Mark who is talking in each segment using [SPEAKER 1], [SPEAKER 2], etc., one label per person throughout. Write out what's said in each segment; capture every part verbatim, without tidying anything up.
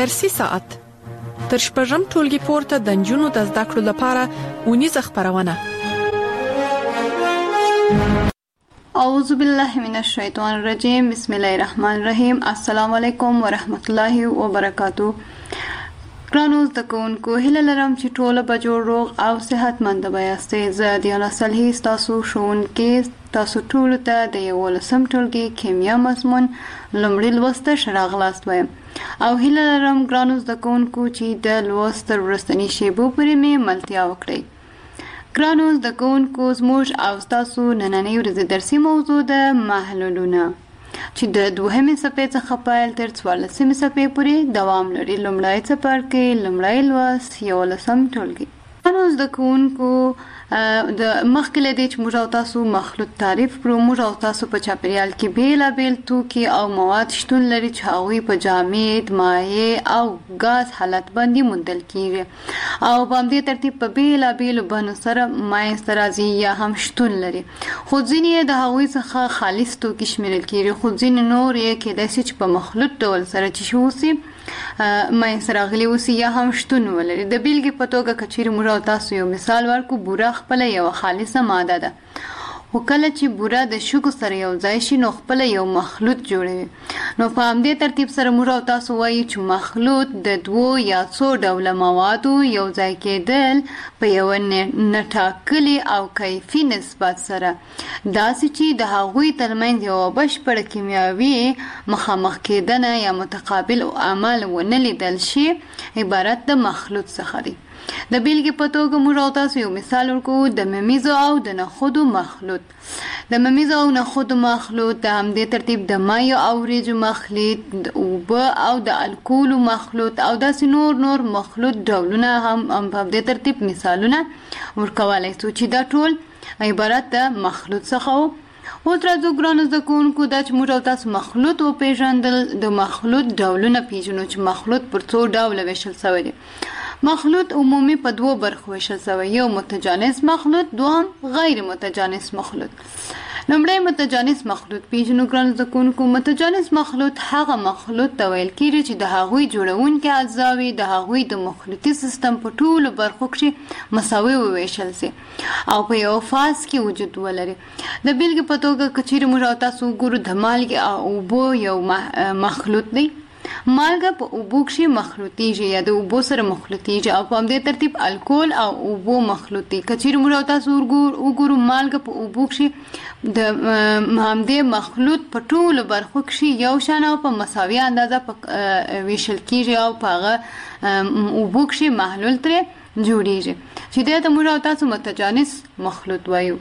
[SPEAKER 1] درسي ساعت تر شپږم ټولګي پورته د نجونو د زده کړو لپاره اونیزه خپرونه.
[SPEAKER 2] اعوذ بالله من الشیطان الرجیم. بسم الله الرحمن الرحیم. السلام علیکم ورحمت الله وبرکاتو. ګرانو زده کوونکو، هیله لرم چې ټوله به جوړ روغ او صحتمند به یاستئ. زه دیانا صالحي ستاسو ښوونکې تاسو ټولو ته د یولسم ټولګي کیمیا مضمون لومړي لوست ته ښه راغلاست وایم او هیله لرم ګرانو زده کوونکو چې د لوست تر وروستني شیبو پورې مې ملتیا وکړئ. ګرانو زده کوونکو، زموږ او ستاسو نننۍ ورځې درسي موضوع ده محلولونه، چې د دوهمې صفحې څخه پیل تر څوارلسمې صفحې پورې دوام لري. لومړی څپرکی، لومړی لوست، یولسم ټولګي. ګرانو زده کوونکو، د مخکې له دې چې موږ او تاسو مخلوط تعریف کړو، موږ او تاسو په چاپیریال کې بیلابیل توکي او مواد شتون لري چې هغوی په جامد، مایع او ګاز حالت باندې موندل کیږي او په همدې ترتیب په بیلابیلو بڼو سره منځته راځي یا هم شتون لري. خو ځینې یې د هغوی څخه خالص توکي شمیرل کیږي، خو ځینې نور یې کیدای شي چې په مخلوط ډول سره چې اوسي منځته راغلي اوسي یا هم شتون ولري. د بیلګې په توګه که چیرې موږ او تاسو یو مثال ورکړو، بوره خپله یوه خالصه ماده ده، خو کله چې بوره د شګو سره یو ځای شي نو خپله یو مخلوط جوړوي. نو په همدې ترتیب سره موږ او تاسو وایو چې مخلوط د دوو یا څو ډوله موادو یو ځای کېدل په یوه ناټاکلي او کیفي نسبت سره، داسې چې د هغوی ترمنځ یوه بشپړه کیمیاوي مخامخ کېدنه یا متقابل عمل ونه لیدل شي، عبارت د مخلوط څخه دی. د بیلګې په توګه موږ او تاسو یو مثال ورکوو، د ممیزو او د نخودو مخلوط. د ممیزو او نخودو مخلوط، د همدې ترتیب د مایو او وریجو مخلوط، د اوبه او د الکولو مخلوط او داسې نور نور مخلوط ډولونه هم په همدې ترتیب مثالونه ورکولی شو چې دا ټول عبارت د مخلوط څخه و. اوس راځو ګرانو زده کوونکو، دا چې موږ او تاسو مخلوط وپېژندل، د مخلوط ډولونه پېژنو چې مخلوط پر څو ډوله ویشل شوی دی. مخلوط عمومي په دوو برخو ویشل شوی، یو متجانس مخلوط، دوهم غیر متجانس مخلوط. لومړی متجانس مخلوط پېژنو ګرانو زده کوونکو. متجانس مخلوط هغه مخلوط ته ویل کېږي چې د هغوی جوړونکي اجزاوې د هغوی د مخلوطي سیستم په ټولو برخو کښې مساوي وویشل سي او په یو فاز کې وجود ولري. د بیلګې په توګه که چیرې موږ او تاسو وګورو، د مالګې او اوبو یو مخلوط دی. مالګه په اوبو کښې مخلوطیږي یا د اوبو سره مخلوطیږي او په همدې ترتیب الکول او اوبو مخلوطي. که چیرې موږ او تاسو وګورو، مالګه په اوبو کښې د همدې مخلوط په ټولو برخو کښې یو شان او په مساوي اندازه ویشل کیږي او په هغه اوبو کښې محلول ترې جوړیږي، چې دې ته موږ او تاسو متجانس مخلوط وایو.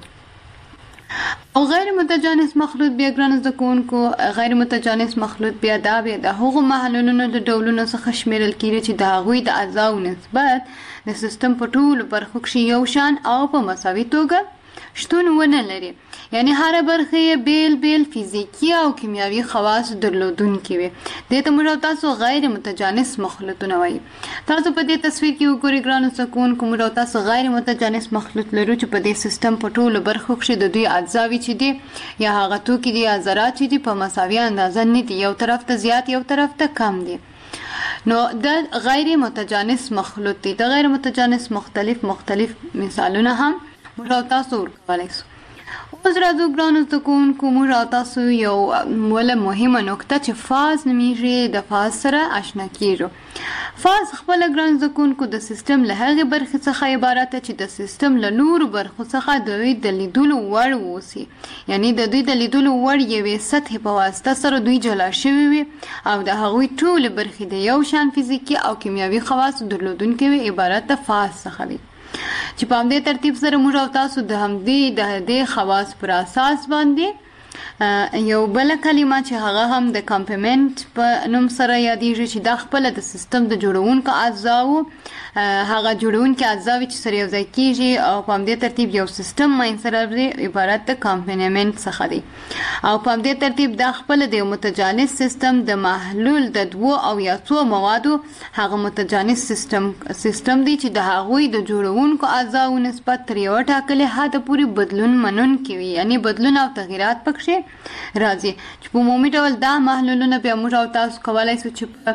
[SPEAKER 2] او غیر متجانس مخلوط بیا ګرانو زده کوونکو، غیر متجانس مخلوط بیا دا بیا د هغو محلولونو د ډولونو څخه شمیرل کیږي چې د هغوی د اجزاو نسبت د سیستم په ټولو برخو کښې یو شان او په مساوي توګه شتون ونه لري، یعنی هره برخه یې بیل بیل فزیکي او کیمیاوي خواص درلودونکي وي. دې ته موږ او تاسو غیر متجانس مخلوطونه وایي. تاسو په دې تصویر کې وګورئ ګرانو زده کوونکو، موږ او تاسو غیر متجانس مخلوط لرو چې په دې سیستم په ټولو برخو کښې د دوی اجزاوې چې دي یا هغه توکي دي یا ذرات چې دي په مساوي اندازه نه دي، یو طرف ته زیات یو طرف ته کم دي. نو د غیر متجانس مخلوط دي. د غیر متجانس مختلف مختلف مثالونه هم موږ او تاسو ورکولی شو. اوس راځو ګرانو زده کوونکو، موږ او تاسو یو وله مهمه نکته چې فاز نومیږي، د فاز سره اشنا کیږو. فاز خپله ګرانو زده کوونکو د سیستم له هغې برخې څخه عبارت ده چې د سیستم له نورو برخو څخه د دوی د لیدلو وړ واوسي، یعنی د دوی د لیدلو وړ یوې سطحې په واسطه سره دوی جلا شوي وي او د هغوی ټولې برخې د یو شان فزیکي او کیمیاوي خواصو درلودونکي وي، عبارت د فاز څخه وي. چې په همدې ترتیب سره موږ او تاسو د همدې د دې خواص پر اساس باندې یو بله کلمه چې هغه هم د کمپلیمنت په نوم سره یادیږي، چې دا خپله د سیستم د جوړونکو اجزاو هغه جوړونکي اجزاوې چې سره یو ځای کیږي او په همدې ترتیب یو سیستم منځته راځي، عبارت د کمپلیمنت څخه دی. او په همدې ترتیب دا خپله د یو متجانس سیستم د محلول د دوو او یا څو موادو هغه متجانس سیستم سیستم دی چې د هغوی د جوړونکو اجزاو نسبت تر یوه ټاکلې حده پورې بدلون منونکي وي، یعنی بدلون او تغییرات پکښې راځي. چې په عمومي ډول دا محلولونه بیا موږ او تاسو کولی شو چې په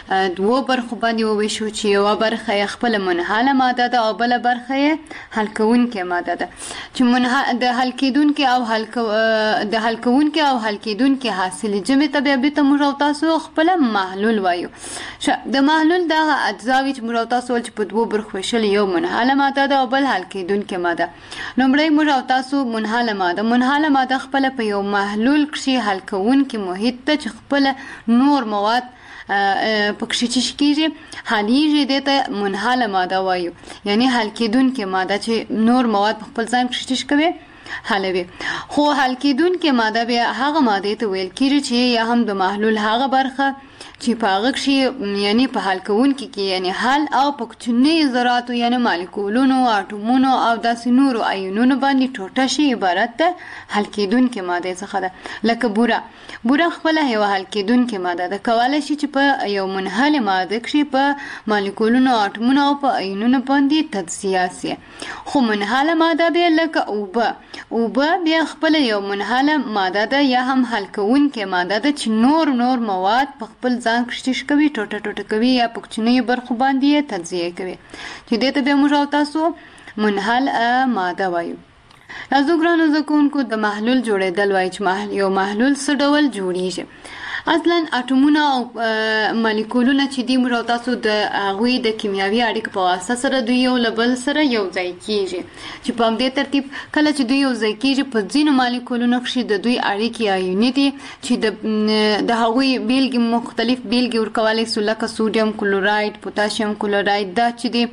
[SPEAKER 2] دوه برخو باندې وویشو چې یوه برخه یې خپله منحله ماده ده او بله برخه یې حل کوونکې ماده ده چې د حل کېدونکې او حل د حل کوونکې او حل کېدونکې حاصلې جمع ته بیا بېرته موږ او تاسو خپله محلول وایو. د محلول دغه اجزاوې چې موږ او تاسو ویل چې په دوو برخو ویشلې یو منحله ماده ده او بل حل کېدونکې ماده. لومړی موږ او تاسو منحله ماده منحله ماده خپله په یو محلول کښې حل کوونکې محیط ته چې خپله نور مواد پکښې چې کېږي حلیږي دې ته منحله ماده وایو، یعنی حل کېدونکې ماده چې نور مواد په خپل ځان کښې چې کوي حلوي. خو حل کېدونکې ماده بیا هغه مادې ته ویل کېږي چې یا هم د محلول هغه برخه چې په هغه کښې یعنی په حل کوونکي کې یعنی حل او په کوچنیو ذراتو یعنی مالیکولونو اټومونو او داسې نورو آیونونو باندې ټوټه شي عبارت ده حل کېدونکې مادې څخه ده. لکه بوره بوره خپله یوه حل کېدونکې ماده ده، کولی شي چې په یو منحلې ماده کښې په مالیکولونو اټومونو او په آیونونو باندې تجزیه سي. خو منحله ماده بیا لکه اوبه اوبه بیا خپله یو منحله ماده ده یا هم حل کوونکې ماده ده چې نور نور مواد په خپل ځان کښې کوي ټوټه ټوټه کوي یا په کوچنیو برخو باندې یې تجزیه کوي چې دې ته بیا موږ او تاسو منحل ماده وایو. راځو ګرانو زده کوونکو د محلول جوړېدل وایي چې یو محلول څه ډول جوړیږي. اصلا اټومونه او مالیکولونه چې دي موږ او تاسو د هغوی د کیمیاوي اړیکو په واسطه سره دوی یو له بل سره یو ځای کېږي چې په همدې ترتیب کله چې دوی یو ځای کېږي په ځینو مالیکولونو کښې د دوی اړیکې آیوني دي چې د د هغوی بیلګې مختلف بیلګې ورکولی سو لکه سوډیم کلوراید پوتاشیم کلوراید دا چې دي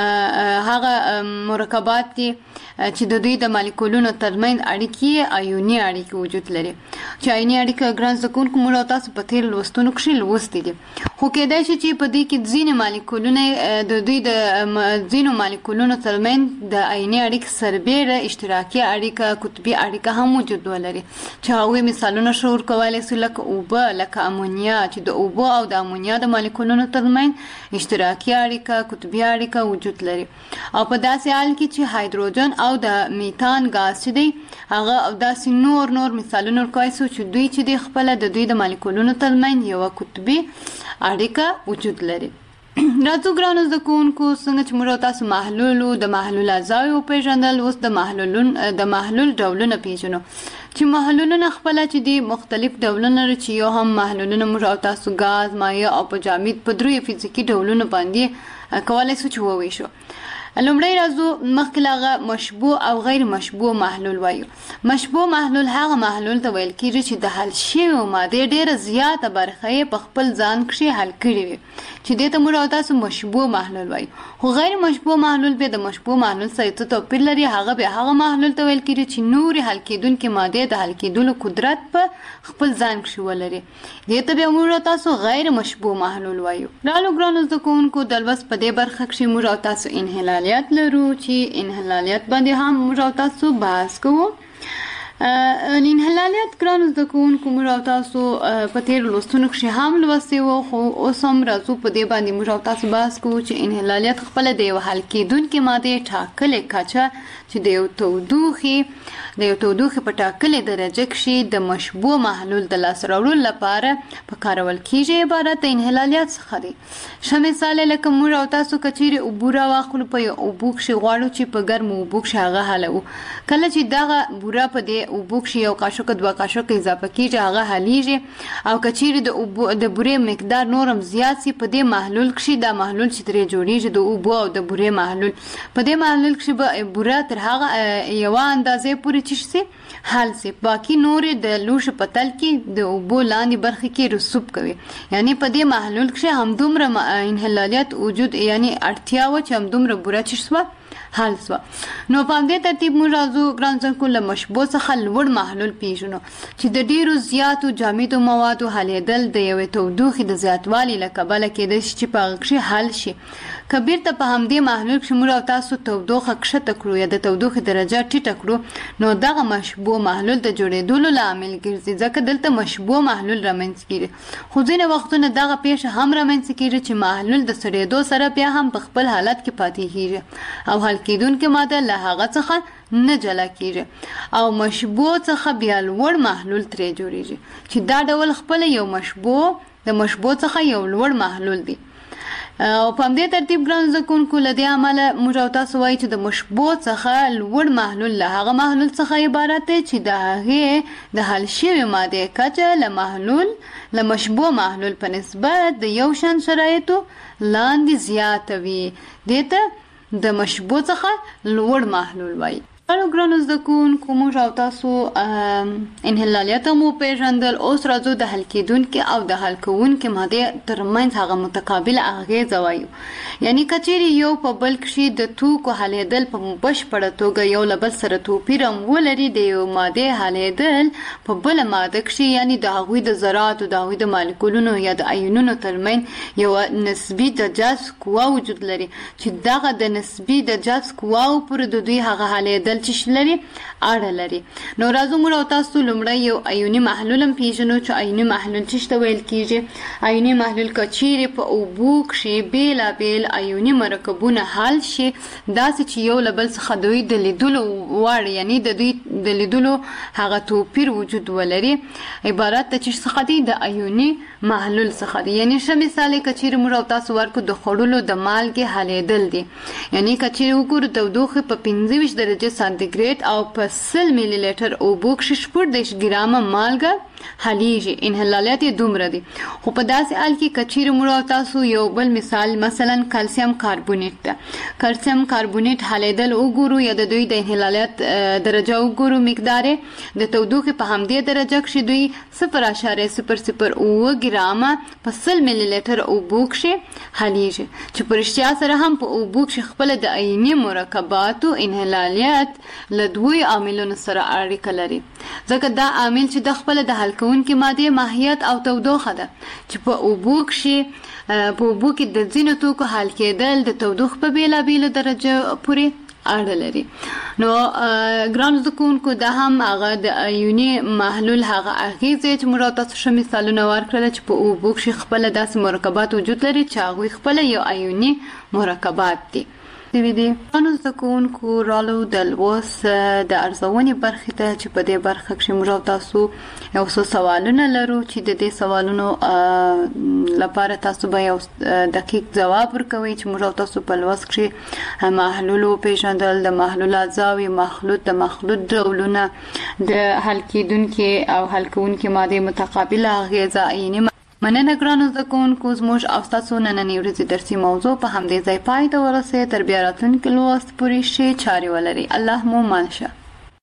[SPEAKER 2] هغه مرکبات دي چې د دوی د مالیکولونو ترمنځ اړیکې آیوني اړیکې وجود لري چې آیوني اړیکه ګران زده کوونکو موږ او تاسو په تېرو لوستونو کښې لوستي دي. خو کېدای شي چې په دوی کې ځینې مالیکولونه د دوی د ځینو مالیکولونو ترمنځ د آیوني اړیکې سربیره اشتراکي اړیکه قطبي اړیکه هم وجود ولري چې هغوی مثالونه ښه ورکولی سو لکه اوبه لکه امونیا چې د اوبو او د امونیا د مالیکولونو ترمنځ اشتراکي اړیکه قطبي اړیکه وجود لري. او په داسې حال کې چې هایدروجن او د میتان ګاز چې دی هغه او داسې نور نور مثالونه ورکولی سو چې دوی چې دی خپله د دوی د مالیکولونو ترمنځ یوه قطبي اړیکه وجود لري. راځو ګرانو زده کوونکو څنګه چې موږ تاسو محلول د محلول اجزاوې وپېژندل اوس د محلول د محلول ډولونه پېژنو چې محلولونه خپله چې دي مختلف ډولونه لري چې یو هم محلولونه موږ او تاسو ګاز مایع او په جامد په دریو فزیکي ډولونو باندې کولی سو چې وویشو. لومړی راځو مخکې له هغه مشبوع او غیر مشبوع محلول وایو. مشبوع محلول هغه محلول ته ویل کېږي چې د حل شویو مادې ډېره زیاته برخه یې په خپل ځان کښې حل کړې وي چې دې ته موږ او تاسو مشبوع محلول وایو. خو غیر مشبوع محلول بیا د مشبوع محلول سره څه توپیر لري، هغه بیا هغه محلول ته ویل کېږي چې نورې حل کېدونکې مادې د حل کېدلو قدرت په خپل ځان کښې ولري، دې ته بیا موږ او تاسو غیر مشبوع محلول وایو. رالو ګرانو زده کوونکو د لوست په دې برخه کښې موږ او تاسو انحلالیات لرو چې انحلالیات باندې هم موږ او تاسو بحث کوو. انحلالیات ګرانو زده کوونکو موږ او تاسو په تېرو لوستونو کښې هم لوستي وو، خو اوس هم راځو په دې باندې موږ او تاسو بحث کوو چې انحلالیات خپله د یو حل کېدونکې مادې ټاکلې کچه چې د یو تودوخې د یو تودوخې په ټاکلې درجه کښې د مشبوع محلول د لاسته راوړلو لپاره په کارول کېږي عبارت د انحلالیات څخه دی. ښه مثال لکه موږ او تاسو که چیرې اوبه راواخلو په یو اوبو کښې غواړو چې په ګرمو اوبو کښې هغه حلوو، کله چې دغه بوره په دې اوبو کښې یو قاشقه دوه قاشقه اضافه کېږي هغه حلیږي او که چیرې د اوبو د بورې مقدار نور هم زیات سي په دې محلول کښې دا محلول چې ترې جوړیږي د اوبو او د بورې محلول په دې محلول کښې به بوره تر هغه یوه اندازې پورې چې سي حل سي، باقي نورې د لوښي په تل کې د اوبو لاندې برخې کې رسوب کوي، یعنی په دې محلول کښې همدومره انحلالیات وجود یعنی اړتیا وه چې همدومره بوره چې سوه حل سوه. نو په همدې ترتیب موږ راځو ګران زده کوونکو له مشبوع څخه لوړ محلول پېژنو چې د ډېرو زیاتو جامدو موادو حلېدل د یوې تودوخې د زیاتوالي له کبله کېدای شي چې په هغه کښې حل شي. که بیرته په همدې محلول کښې موږ او تاسو تودوخه کښته کړو یا د تودوخې درجه ټیټه کړو نو دغه مشبوع محلول د جوړېدلو لامل ګرځي، ځکه دلته مشبوع محلول رامنځته کېږي. خو ځینې وختونه دغه پیښه هم رامنځته کېږي چې محلول د سړېدو سره بیا هم په خپل حالت کې پاتې کېږي او حل کېدونکې ماده له هغه څخه نه جلا کېږي او مشبوع څخه بیا لوړ محلول ترې جوړېږي چې دا ډول خپله یو مشبوع د مشبوع څخه یو لوړ محلول دی. او په همدې ترتیب ګرانو زده کوونکو له دې امله موږ او تاسو وایو چې د مشبوع څخه لوړ محلول له هغه محلول څخه عبارت دی چې د هغې د حل شوې مادې کچه له محلول له مشبوع محلول په نسبت د یو شان شرایطو لاندې زیاته وي. دې ته د مشبوع څخه لوړ محلول وایي. هلو ګرانو زده کوونکو موږ او تاسو انحلالیت مو پیژندل. اوس راځو د حل کېدونکې او د حل کوونکې مادې ترمنځ هغه متقابل اغېزه وایو. یعنی کچېرې یو په بل کښې د توکو حلېدل په بشپړه توګه یو له بل سره توپیر هم ولري، د یو مادې حلېدل په بله ماده کښې یعنی د هغوی د ذراتو د هغوی د مالیکولونو یا د ایونونو ترمنځ یوه نسبي د جذب قوه وجود لري چې دغه د نسبي د جذب قواو پورې د دوی هغه حلېدل چې لري اړه لري. نو راځو موږ او تاسو لومړی یو ایوني محلول هم پیژنو چې ایوني محلول څه ته ویل کیږي. ایوني محلول که چیرې په اوبو کښې بېلابېل ایوني مرکبونه حل شي داسې چې یو له بل څخه دوی د لیدلو وړ یعنی د دوی د لیدلو هغه توپیر وجود ولري، عبارت د څه څخه دی؟ د ایوني محلول څخه دی. یعنی ښه مثال یې که چیرې موږ او تاسو ورکړو د خوړلو د مالګې حلېدل دي. یعنی که چیرې وګورو تودوخې په پنځه ویشت درجې سانتیګریډ او په سل میلی لیټر اوبو کښې شپږ دېرش ګرامه مالګه حلیږي. انحلالیت یې دومره دی. خو په داسې حال کې که چیرې موږ او تاسو یو بل مثال مثلا کلسیم کاربونیټ ده، کلسیم کاربونیټ حلېدل وګورو یا د دوی د انحلالیت درجه وګورو، مقدار د تودوخې په همدې درجه کښې دوی صفر اعشاریه صفر صفر اووه ګرامه په سل میلی لیټر اوبو کښې حلیږي چې په رښتیا سره هم په اوبو کښې خپله د عیني مرکباتو انحلالیت له دوی عاملونو سره اړیکه لري، ځکه دا عامل چې د خپله د حل کوونکې مادې ماهیت او تودوخه ده چې په اوبو کښې په اوبو کې د ځینو توکو حل کېدل د تودوخې په بېلابېلو درجه پورې اړه لري. نو ګرانو زده کوونکو دا هم هغه د ایوني محلول هغه اغېزې چې موږ او تاسو ښه مثالونه ورکړله چې په اوبو کښې خپله داسې مرکبات وجود لري چې هغوی خپله یو ایوني مرکبات دي. دوی دي ګرانو زده کوونکو رالو د لوست د ارزونې برخې ته چې په دې برخه کښې موږ او تاسو یو څو سوالونه لرو چې د دې سوالونو لپاره تاسو به یو دقیق ځواب ورکوئ چې موږ او تاسو په لوست کښې محلول وپېژندل، د محلول اجزاوې، مخلوط، د مخلوط ډولونه، د حل کېدونکې او حل کوونکې مادې متقابله اغېزه. یعنې مننه ګرانو زده کوونکو، زموږ او ستاسو نننۍ ورځې درسي موضوع په همدې ځای پای ته ورسېد. تر بیا راتلونکي لوست پورې ښې چارې ولرئ. الله مو مان شه.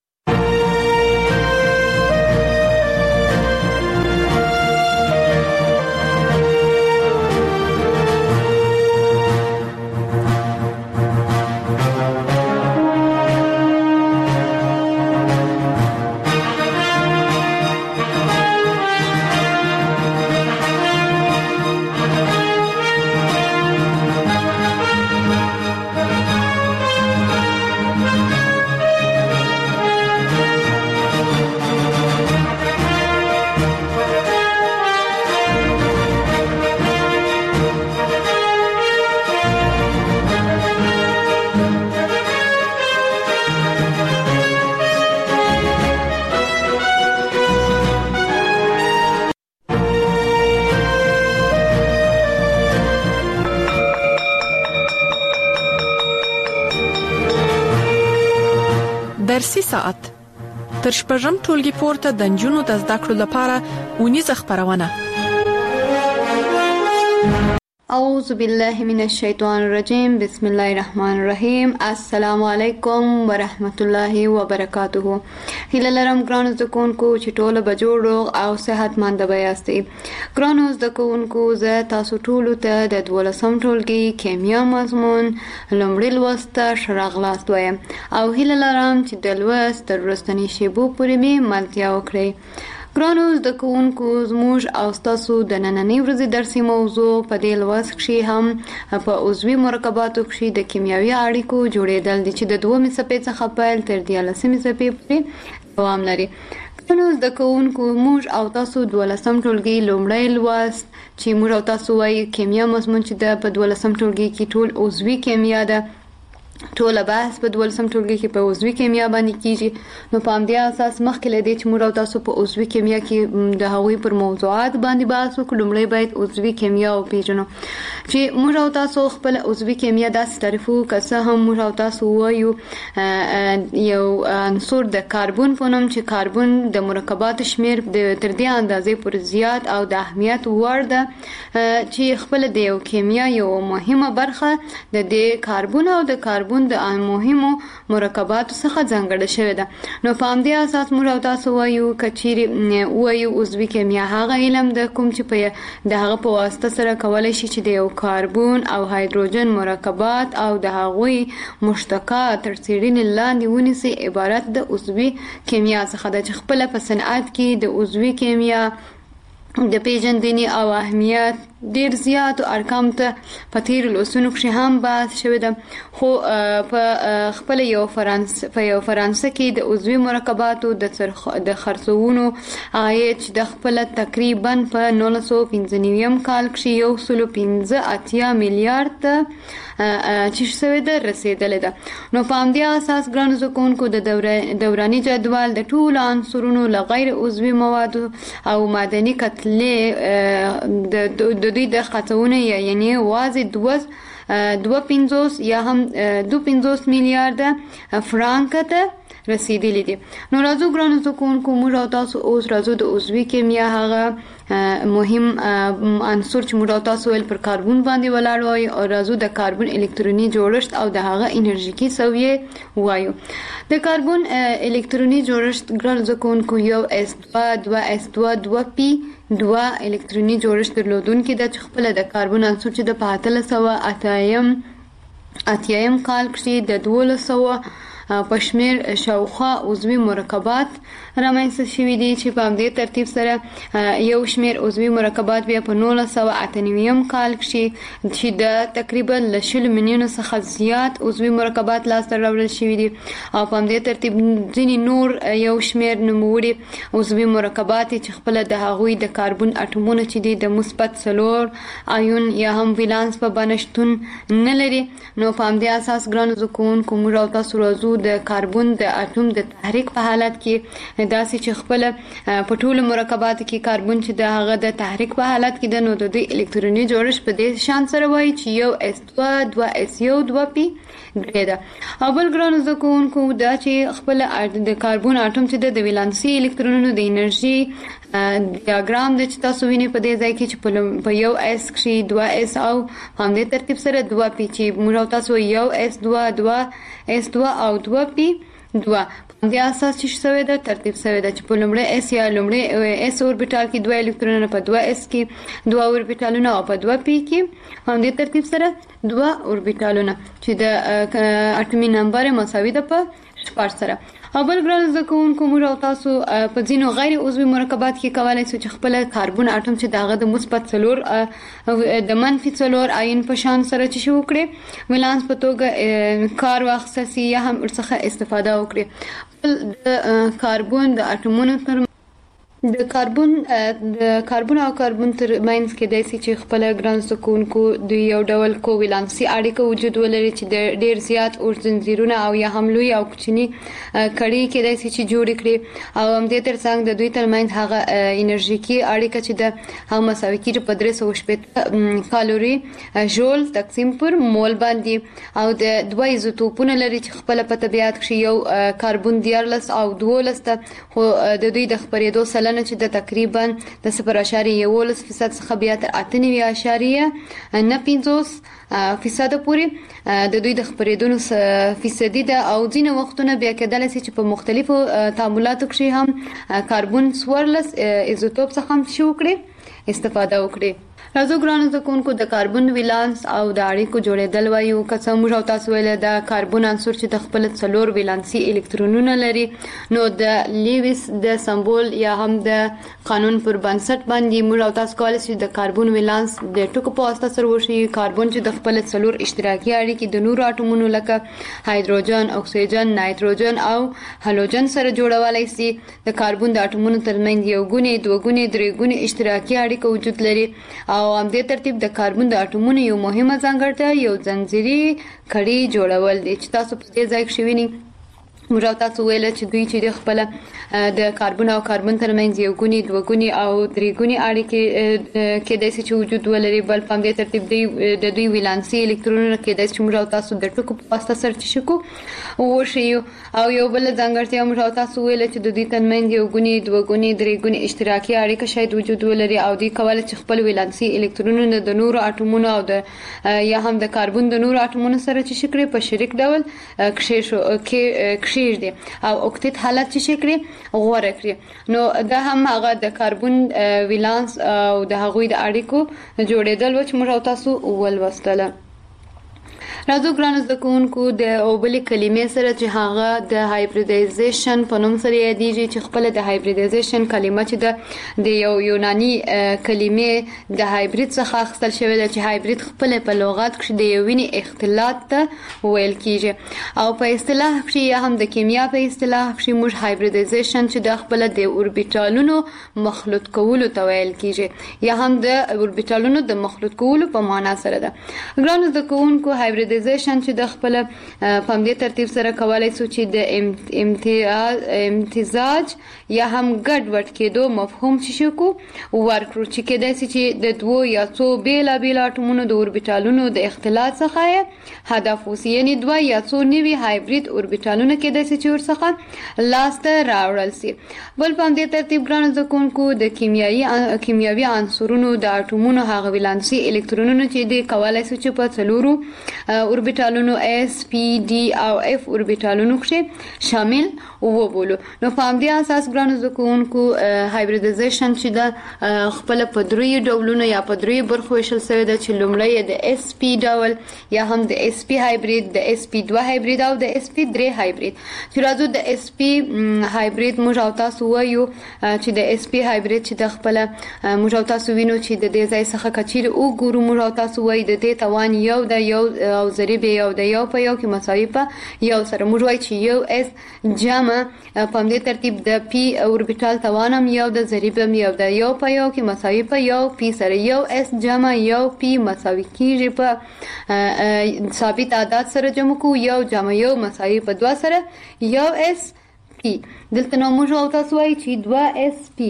[SPEAKER 1] درسي ساعت تر شپږم ټولګي پورته د نجونو د زده کړو لپاره ونیزه خبرونه.
[SPEAKER 2] اعوذ بالله من الشیطان الرجیم، بسم الله الرحمن الرحیم. السلام علیکم ورحمت الله وبرکاته. هیله لرم ګرانو زده کوونکو چې ټوله به جوړ روغ او صحتمند به یاستئ. ګرانو زده کوونکو، زه تاسو ټولو ته د دولسم ټولګي کیمیا مضمون لومړي لوست ته ښه راغلاست وایم او هیله لرم چې د لوست تر وروستنۍ شېبو پورې مې ملتیا وکړئ. ګرانو زده کوونکو، زموږ او ستاسو د نننۍ ورځې درسي موضوع په دې لوست کښې هم په عضوي مرکباتو کښې د کیمیاوي اړیکو جوړېدل دي چې د دومې څپې څخه پیل تر دیارلسمې څپې پورې دوام لري. ګرانو زده کوونکو، موږ او تاسو دولسم ټولګي لومړی لوست چې موږ او تاسو وایي کیمیا مضمون چې ده په دولسم ټولګي کې ټول عضوي کیمیا ده ټوله بحث په دولسم ټولګي کې په عضوي کیمیا باندې کیږي. نو په همدې اساس مخکې له دې چې موږ او تاسو په عضوي کیمیا کې د هغوی پر موضوعات باندې بحث وکړو، لومړی باید عضوي کیمیا وپېژنو چې موږ او تاسو خپل عضوي کیمیا داسې تعریف وکړو که څه هم موږ او تاسو وایو یو عنصر د کاربن په نوم چې کاربن د مرکباتو شمیر تر دې اندازې پورې زیات او د اهمیت وړ ده چې خپل د یو کیمیا یو مهمه برخه د دې کاربن او د کاربن د مهمو مرکباتو څخه ځانګړې شوې ده. نو په همدې اساس موږ او تاسو وایو که چیرې وایو عضوي کیمیا هغه علم د کوم چې په د هغه په واسطه سره کولی شي چې د یو کاربن او هایدروجن مرکبات او د هغوی مشتقات تر څېړنې لاندې ونیسي عبارت د عضوي کیمیا څخه ده چې خپله په صنعت کې د عضوي کیمیا د پیژندنې او اهمیت ډیر زیات ارقام ته په تیر لوسونو کې هم بحث شوی ده. خو په خپل یو فرانسه په یو فرانسه کې د عضوي مرکباتو د د خرڅونو عاید چې د خپل تقریبا په نولس سوه پنځه نوي کال کې یو سل پنځه اتیا میلیارډ ته چې شوی ده رسیدلې ده. نو په همدې اساس ګرانو زده کوونکو د دوراني جدول د ټولو عنصرونو له غیر عضوي موادو او معدني کتلې د د دوی د خطونه یعنی واضح دوه دوه پنځوس یا هم دو پنځوس میلیارډ فرانک ته رسیدلی دي. نو راځو ګرانو زده کوونکو موږ او تاسو اوس راځو د عضوي کیمیا هغه مهم عنصر چې موږ او تاسو ول پر کاربن باندې ولاړ وای او راځو د کاربن الکتروني جوړښت او د هغه انرژیکي سویه وایو. د کاربن الکتروني جوړښت ګرانو زده کوونکو یو اس دوه دوه اس دوه دوه پی دوه الکتروني جوړښت درلودونکي ده چې خپل د کاربن عنصر چې د په اتلس سوه اتیایم اتیایم کال کې د دولس سوه په شمیر شاوخوا عضوي مرکبات رامنځته شوي دي چې په همدې ترتیب سره یو شمیر عضوي مرکبات بیا په نولس سوه اته نوي کال کې چې د تقریبا له شلو میلیونو څخه زیات عضوي مرکبات لاسته راوړل شوي دي او په همدې ترتیب ځینې نور یو شمیر نوموړي عضوي مرکبات چې خپل د هغوی د کاربن اټومونه چې دي د مثبت څلور آیون یا هم ولانس په بڼه شتون نه لري. نو په همدې اساس ګرانو زده کوونکو موږ او تاسو راځو د کاربن د اټوم د تحریک په حالت کې داسې چې خپل په ټولو مرکباتو کې کاربن چې د هغه د تحریک په حالت کې د نو د دوی الکتروني جوړښت په دې شان سره وایي چې یو اس دوه دوه اس یو دوه پی درې ده. او بل ګرانو زده کوونکو دا چې خپل د کاربن اټوم چې د ولانسي الکترونونو د انرژي ډیاګرام د چې تاسو وینئ په دې ځای کې چې په یو اس کې دوه اس او همدې ترتیب سره دوه پی چې موږ تاسو یو اس دوه دوه اس دوه او دوه پی دوه د اساس چې شوی ده ترتیب شوی ده چې په لومړی اس یا لومړی اس اوربیټال کې دوه الکترونونه په دوه اس کې دوه اوربیټالونه او په دوه پی کې همدې ترتیب سره دوه اوربیټالونه چې د اټومي نمبر مساوي ده په شپږ سره. او بل ګران زده کوونکو موږ او تاسو په ځینو غیر عضوي مرکبات کې کولی شو چې خپل کاربن اټوم چې دغه د مثبت څلور د منفي څلور آیون په شان سره چې شو وکړي ولانس په توګه کار واخیستل سي یا هم ورڅخه استفاده وکړي. د کاربن د اټومونو تر د کاربن د کاربن او کاربن تر ماینس کې داسې چې خپل ګران زده کوونکو د یو ډول کوولانسي اړیکه وجود ولري چې د ډیر زیات اور زنجیرونه او یا هم لوی او کوچني کړي کې داسې چې جوړ کړي او هم د ترڅنګ د دوی ترمنځ هغه انرژیکي اړیکه چې د هم مساوي کیږي په درې سوه شپږ کالوري جول تقسیم پر مول باندې او د دوه ایزوټوپونه لري چې خپل په طبیعت کې یو کاربن دیارلس او دولس ته خو د دوی د خپرېدو سلنه چې د تقریبا د صفر اعشاریه یولس فیصد څخه بیا تر اته نوي اعشاریه نه پنځوس فیصد پورې د دوی د خپرېدو فیصدي ده او ځینې وختونه بیا کېدلی شي چې په مختلفو تعاملاتو کې هم کاربن څوارلس ایزوټوپ څخه هم شي وکړي استفاده وکړي. راځو ګرانو زده کوونکو د کاربن ولانس او د اړیکو جوړېدل وایو که څه موږ او تاسو ویل د کاربن عنصر چې د خپل څلور ولانسي الکترونونه لري نو د لیویس د سمبول یا هم د قانون پر بنسټ باندې موږ او تاسو کولی شو د کاربن ولانس د ټکو په واسطه سره وشي. کاربن چې د خپل څلور اشتراکي اړیکې د نورو اټومونو لکه هایدروجن اکسیجن نایتروجن او هالوجن سره جوړولی شي. د کاربن د اټومونو ترمنځ یو ګونې دوه ګونې درې ګونې اشتراکي اړیکه وجود لري او همدې ترتیب د کاربن د اټومونو یو مهمه ځانګړتیا یو ځنځیري کړي جوړول دي چې تاسو په دې ځای کې شویني موږ تاسو ویل چې دوی چې د خپل د کاربن او کاربن ترمنځ یو ګونی دوه ګونی او درې ګونی اړیکې کې د سې وجود ولري بل په دې ترتیب دی د دوی ولانسي الکترونونه کې د چې موږ تاسو د ټکو په واسطه سره شکو او شی او یو بل ځانګړتیا موږ تاسو ویل چې د دوی ترمنځ یو ګونی دوه ګونی درې ګونی اشتراکي اړیکه شاید وجود ولري او دوی کولای چې خپل ولانسي الکترونونه د نورو اټومونو او د یا هم د کاربن د نورو اټومونو سره چې شکرې په شریک ډول کښې شو کې دي او اوکتیت حالت چې شکرې غوړه کړی نو دا هم هغه د کاربن ولانس او د هغوی د اړیکو جوړېدل و چې موږ تاسو ولوستله راځو ګرانو زده کوونکو د اوبلې کلمې سره چې هغه د هایبریډایزیشن په نوم سره یادېږي چې خپل د هایبریډایزیشن کلمه چې د یو یوناني کلمې د هایبرید څخه اخیستل شوې ده چې هایبرید خپل په لغت کې د یوینې اختلاط ته ویل کیږي او په اصطلاح کې یا هم د کیمیا په اصطلاح کې موږ هایبریډایزیشن چې د خپل د اوربیټالونو مخلوط کولو ته ویل کیږي یا هم د اوربیټالونو د مخلوط کولو په معنا سره ده ګرانو زده کوونکو هایبریډایزیشن چې د خپل په دې ترتیب سره کولای شو چې د امتیاز امتزاج یا هم ګډ وډ کېدو مفهوم شي کو ورکړو چې کېدای شي چې د دوه یا څو بیل بیل اټومونو د اوربیټالونو د اختلاط څخه هدف وسی یعنی دوه یا څو نوي هایبرید اوربیټالونو کېدای شي چې ورڅخه لاسته راوړل شي بل په دې ترتیب ګران ځکونکو د کیمیاوي کیمیاوي عنصرونو د اټومونو هغه ولانسي الکترونونو چې د کولای شي چې په څلورو اوربیټالونو اس پی ډي او اف اوربیټالونو کې شامل وبولو نو په همدې اساس ګرانو زده کوونکو هایبریډایزیشن چې د خپل په درې ډولونو یا په درې برخو ویشل شوی ده چې لومړی د اس پی ډول یا هم د اس پی هایبرید د اس پی دوه هایبرید او د اس پی درې هایبرید چې راځو د اس پی هایبرید موږ او تاسو وایو چې د اس پی هایبرید چې د خپل موږ او تاسو وینو چې د دې ځای څخه کچیر او ګورو موږ او تاسو وایو د دې توان یو د یو او ضریب یو د یو په یو کې مساوي په یو سره موږ وایو چې یو اس جمع په دې ترتیب د پی اوربیټال توانم یو د ضریب یو د یو په یو کې مساوي په یو پی سره یو اس جمع یو پی مساوي کیږي په ثابت عدد سره جمع کو یو جمع یو مساوي په دوه سره یو اس پی دلته نو موږ او تاسو وایو چې دوه اس پی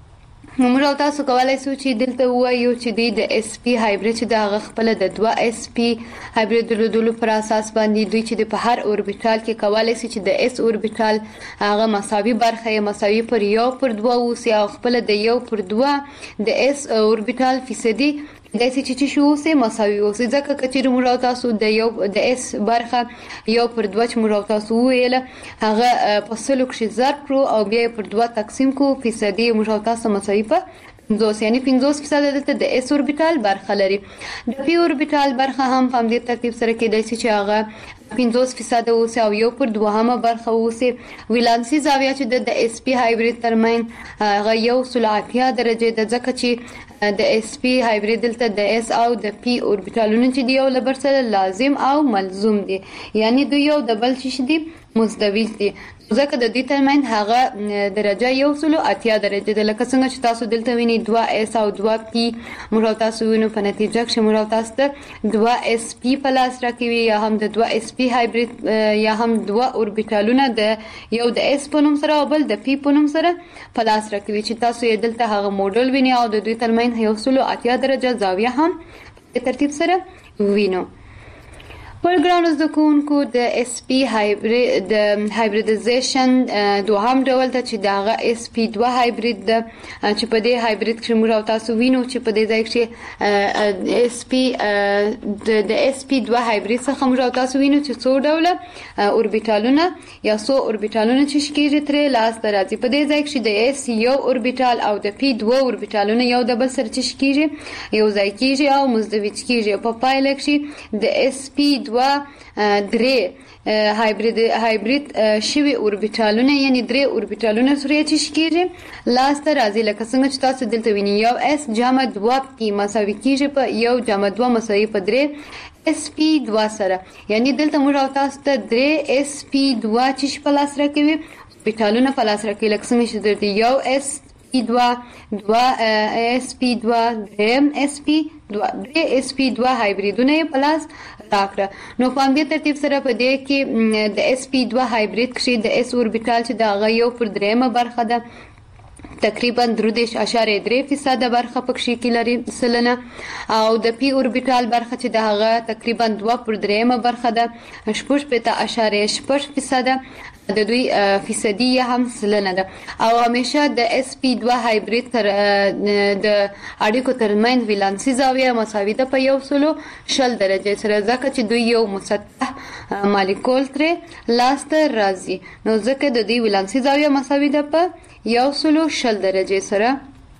[SPEAKER 2] موږ او تاسو کولای شو چې دلته وایو چې د اس پی هایبرید چې د خپل د دوه اس پی هایبرید درلودلو پر اساس باندې دوی چې په هر اوربیټال کې کولای شي چې د اس اوربیټال هغه مساوي برخه مساوي پر یو پر دوه اوسي او خپل د یو پر دوه د اس اوربیټال فیصدي د سې چې شو سه مساوي اوسي ځکه چې موږ تاسو د یو د اس برخه یو پر دوه چې موږ تاسو ویل هغه په سلو کې ضرب کړو او بیا پر دوه تقسیم کو فیصدي موږ تاسو مساوي په پنځوس یعنی پنځوس فیصد دلته د اس اوربیټال برخه لري د پی اوربیټال برخه هم په دې ترتیب سره کېدای شي چې هغه پنځوس فیصد اوسه او یو پر دوهمه برخه اوسه ولانسي زاویه چې د اس پی هایبرید ترمن هغه یو سلعتیا درجه د ځکه چې د اس پی هایبرید دلته د اس او د پی اوربیټالونو چې دی یو لبر سره لازم او ملزوم دي یعنی دوی یو د بل شي دي مزدوج دي ځکه د دې ترمن هغه درجه یو سلو اتیا درجه ده لکه څنګه چې تاسو دلته ویني دوه اس او دوه پی موږ تاسو وینو په نتیجه کې موږ تاسو ته دوه اس پی پلاس راکوي یا هم د دوه اس پی هایبرید یا هم دوه اوربیټالونه د یو د اس په نوم سره او بل د پی په نوم سره پلاس راکوي چې تاسو یې دلته هغه موډل ویني او د دوی ترمن یو سلو اتیا درجه زاویه هم په ترتیب سره وینو ورګرانو زده کوونکو د اس پی هایبرید د هایبریډایزیشن دوهم ډول ته چې دغه اس پی دوه هایبرید ده چې په دې هایبرید کې موږ تاسو وینو چې په دې ځای کې اس پی د اس پی دوه هایبرید څخه موږ تاسو وینو چې څو ډوله اوربیټالونه یا څو اوربیټالونه چې شکیږي ترې لاس ته راځي په دې ځای کې د اس یو اوربیټال او د پی دوه اوربیټالونه یو د بل سره چې شکیږي یو ځای کیږي او مزدوج کیږي په پایله کې د اس پی دوه درې هایبرید هایبرید شوی اوربیټالونه یعنی درې اوربیټالونه سره چې شکیږي لاس ته راځي لکه څنګه چې تاسو دلته وینئ یو اس جمع دوه پی مساوي کیږي په یو جمع دوه مساوي په درې اس پی دوه سره یعنی دلته موږ تاسو ته درې اس پی دوه چې په لاس راکوي اوربیټالونه په لاس راکوي لکه څنګه چې درته یو اس پی دوه دوه اس پی دوه دریم اس پی دوه درې اس پی دوه هایبریدونه یې په لاس راکړه. نو په همدې ترتیب سره په دې کې د اس پی دوه هایبرید کښې د اس اوربیټال چې د هغه یو پر دریمه برخه ده تقریبا درودش اشاریه درې فیصده برخه پکې کې لري سلنه، او د پی اوربیټال برخه چې د هغه تقریبا دوه پر دریمه برخه ده شپږ پته اشاریه شپږ فیصده د دوی فیصدي هم سلنه ده. او همیشه د اس پی دوه هایبرید تر د اړیکو ترمنځ ولانسي زاویه مساوي ده په یو سلو شل درجې سره، ځکه چې دوی یو مسطح مالیکول ترې لاسته راځي، نو ځکه د دوی ولانسي زاویه مساوي ده په یو سلو شل درجې سره.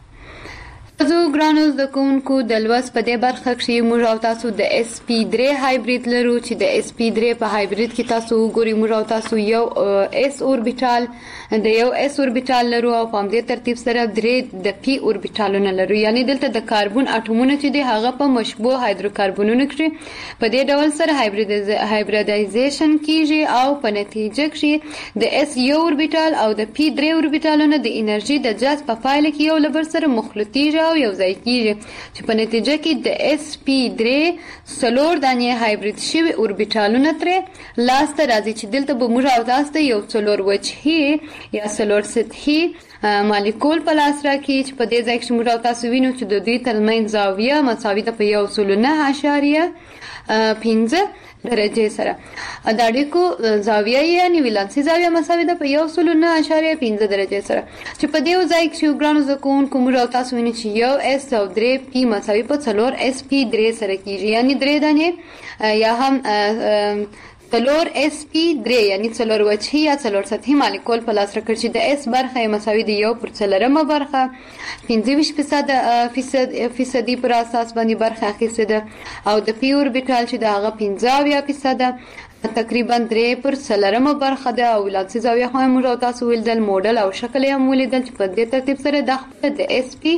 [SPEAKER 2] زه ګرانو زده کوونکو د لوست په دې برخه کښې موږ او تاسو د اس پی درې هایبرید لرو چې د اس پی درې په هایبرید کې تاسو وګورئ موږ او تاسو یو اس اوربیټال د یو اس اوربیټال لرو او په همدې ترتیب سره درې د پی اوربیټالونه لرو، یعنی دلته د کاربون اټومونه چې دي هغه په مشبوه هایدروکاربنونو کښې په دې ډول سره هایبریدایزیشن کیږي او په نتیجه کښې د اس یو اوربیټال او د پی درې اوربیټالونه د انرژي د جذب په پایله کې یو له بل سره مخلوطیږي او یو ځای کیږي، چې په نتیجه کې د اس پی درې څلور دانې هایبرید شوي اوربیټالونه ترې لاسته راځي، چې دلته به موږ او تاسو ته یو څلور وجهي یا څلور سطحي مالیکول په لاس راکړي، چې په دې ځای کې موږ او تاسو وینو چې د دوی ترمنځ زاویه مساوي ده په یو سلو نه اشاریه پنځه درجې سره. د اړیکو زاویه یعنې ولانسي زاویه مساوي ده په یو سلو نه اشاریه پنځه درجې سره، چې په دې ځای کې ګرانو زده کوونکو موږ او تاسو وینو چې یو اس او درې پی مساوي په څلور اس پی درې سره کیږي، یعنی درې دانې یا هم څلور اس پی درې یعنی څلور وجهي یا څلور سطحي مالیکول په لاس راکړي چې د اس برخه یې مساوي د یو پر څلورمه برخه پنځه ویشت فیصده فیصدي پر اساس باندې برخه اخیستې ده، او د پی اوربیټال چې د هغه پنځه اویا فیصده تقریبا درې پر څلورمه برخه ده، او ولانسي زاویه خو موږ او تاسو ولیدل، موډل او شکل یې هم ولیدل چې په دې ترتیب سره دا خپله د اس پی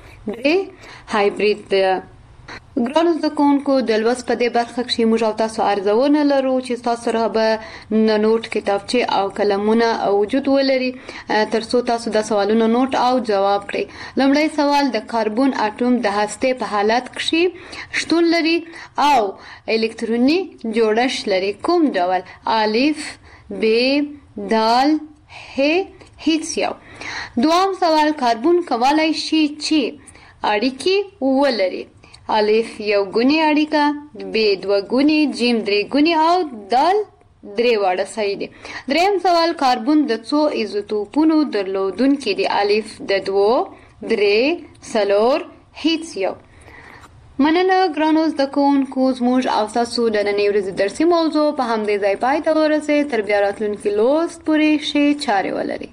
[SPEAKER 2] درې هایبرید ده. ګرانو زده کوونکو د لوست په دې برخه کښې موږ او تاسو ارزونه لرو چې تاسو سره به نوټ کتابچې او قلمونه وجود ولري تر څو تاسو دا سوالونه نوټ او جواب کړئ. لومړی سوال د کاربون اټوم د هستې په حالت کښې شتون لري او الکتروني جوړښت لري، کوم ډول؟ الف، ب، دال، ه، هیڅ یو. دوام سوال کاربون کولی شي چې اړیکې ولري؟ الف یو ګونی اړیکه، ب دوه ګونی، جیم درې ګونی او دال درې واړه صحیح دي. دریم سوال کاربون د څو ایزوټوپونو درلودونکی دی؟ الف د دوو، درې، څلور، هیڅ یو. مننه ګرانو زده کوونکو، زموږ او ستاسو د نننۍ ورځې درسي موضوع په همدې ځای پای ته ورسېد. تر بیا راتلونکي لوست پورې ښې چارې ولرئ.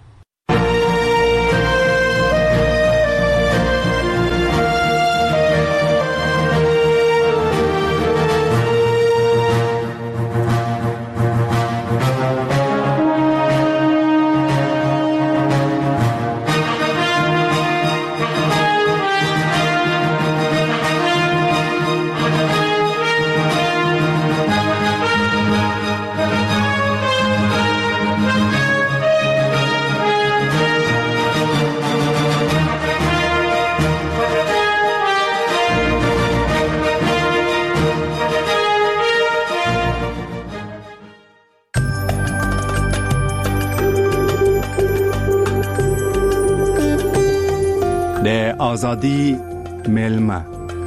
[SPEAKER 3] آزادی ملما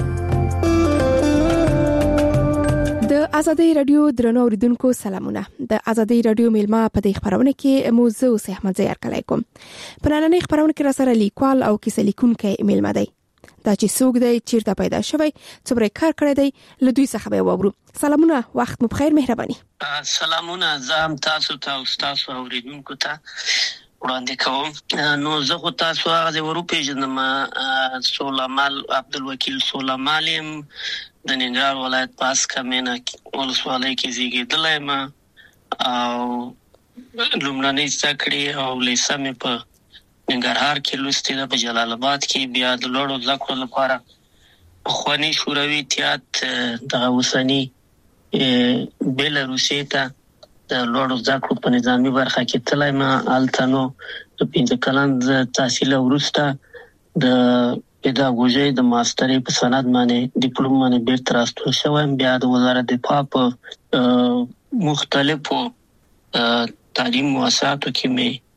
[SPEAKER 1] د ازادي رادیو درنو اوریدونکو سلامونه. د ازادي رادیو ملما په دې خبرونه کې موضوع سه احمد زیار کلی کوم. په نننۍ خبرونه کې را سره لیکوال او کیسه لیکونکی ملما دی. دا چې څوک دی، چیرته پیدا شوی، څومره کار کړی دی، له دوی څخه به وورو. سلامونه، وخت مو بخیر، مهرباني.
[SPEAKER 4] سلامونه، زه هم تاسو ته او تاسو اوریدونکو ته وړاندې کوم. نو زه خو تاسو هغه ورو پیژنم، سولمال عبدالوکیل سولمال یم، د ننګرهار ولایت پاس کمینه ولسوالۍ کې زیږېدلی یم او لومړنۍ زده کړې او لیسه مې په ننګرهار کې لوستې ده، په جلال آباد کې. بیا د لوړو زده کړو لپاره پخواني شوروي اتحاد دغه اوسني بېلاروسیې ته د لوړو زده کړو په نظامی برخه کې تلای ما التنو د پنځه کلن تحصیل وروسته د پیداګوژي د ماسترۍ په سند باندې ډیپلوم باندې بیرته راستون شوم. بیا د وزارت دفاع په مختلفو تعلیم مؤسساتو کې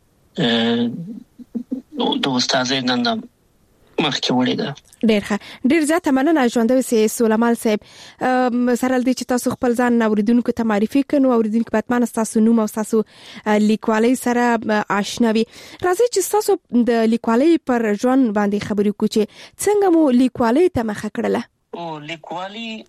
[SPEAKER 4] مې د استادۍ دنده مخکې وړې ده.
[SPEAKER 1] ډېر ښه، ډېر زیاته مننه ژوندوي سي سولمال صاحب. سره دې چې تاسو خپل ځان اوریدونکو ته معرفي کړو، اوریدونکو په اتمنه تاسو نوم او تاسو لیکوالۍ سره آشنا وي. راځي چې تاسو د لیکوالۍ پر ژوند باندې خبرې وکړو چې څنګه مو لیکوالۍ ته مخه کړله.
[SPEAKER 4] او لیکوالۍ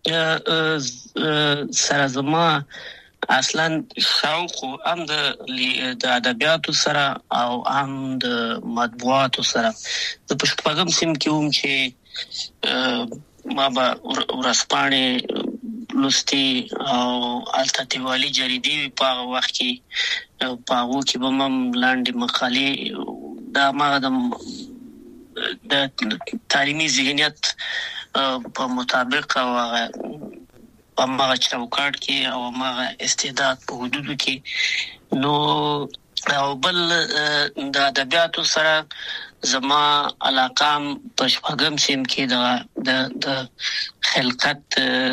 [SPEAKER 4] سره زما اصلا شوق هم د د ادبیاتو سره او هم د مطبوعاتو سره. د پښتوګم سیم کې هم چې ما به ورسپانې لوستي او التاتیوالي جریدې په وخت کې په هغه کې به مم لاندې مقالې دا ما د تعلیمي ذهنیت په مطابق او په ماغه چوکاټ کې او ماغه استعداد په حدودو کې نو او بل د ادبیاتو سره زما علاقام په شپږم سیم کې د د خلقت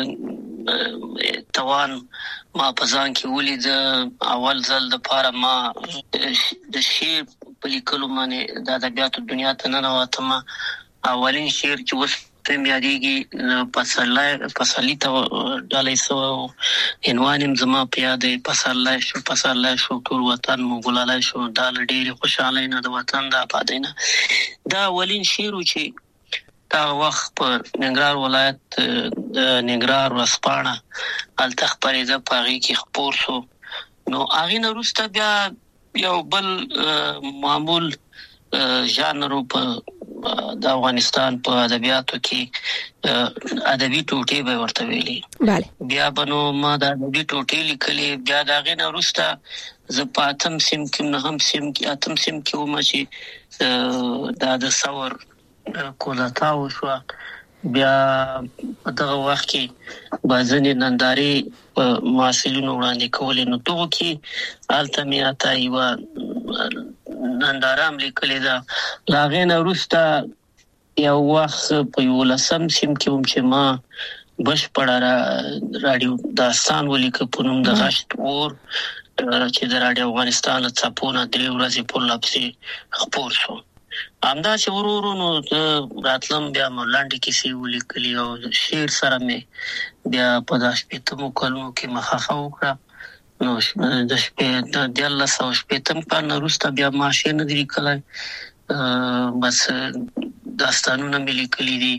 [SPEAKER 4] توان ما په ځان کې ولید. اول ځل د پاره ما د شعر په لیکلو باندې د ادبیاتو دنیا ته ننوتم. اولین شعر چې وس په میادیږي پسرلی پسرلی ته ډالۍ سو عنوانم زما په یادې پسرلی شو پسرلی شو ټول وطن مو ګلالای شو دا ډېر خوشاله نه د وطن د آبادینا. دا اولین شعر چې دا وخت په ننګرهار ولایت د ننګرهار ورسپانه الته خبرېده پاغي کې خبر شو. نو هغه نه وروسته بیا یو بل معمول ژانر په د افغانستان په ادبیاتو کې ادبي ټوټې به ورته ویلي.
[SPEAKER 1] bale
[SPEAKER 4] بیا بنو ما د ادبي ټوټې لیکلې. بیا دا غي نه وروسته ز پاتم سیم کې نه هم سیم کې اتم سیم کې و ما چې دا د ثور کولاتاو شو. بیا دغه وخت کې بازنې ننداري ماسلینو وړاندې کولې. نو توګه کې التمیاتا ایوا نندارام لیکلې ده. لاغې نه وروسته یو وخت په یو لسم سیم کې هم چې ما بشپړه رادیو داستان ولیک په نوم د غشت اور چې د رادیو افغانستان څپونه درې ورځې په لپسي خبر شو. همدا چې ورورو نو راتلم بیا ملاندې کې سی ولیکلی او شعر سره مې بیا په داش په تمو کلمو کې مخافه وکړه. نو د شپې د دیالله سو شپې تم په نورسته بیا ماشه نه دی کولای. بس داستانونه مې لیکلي دي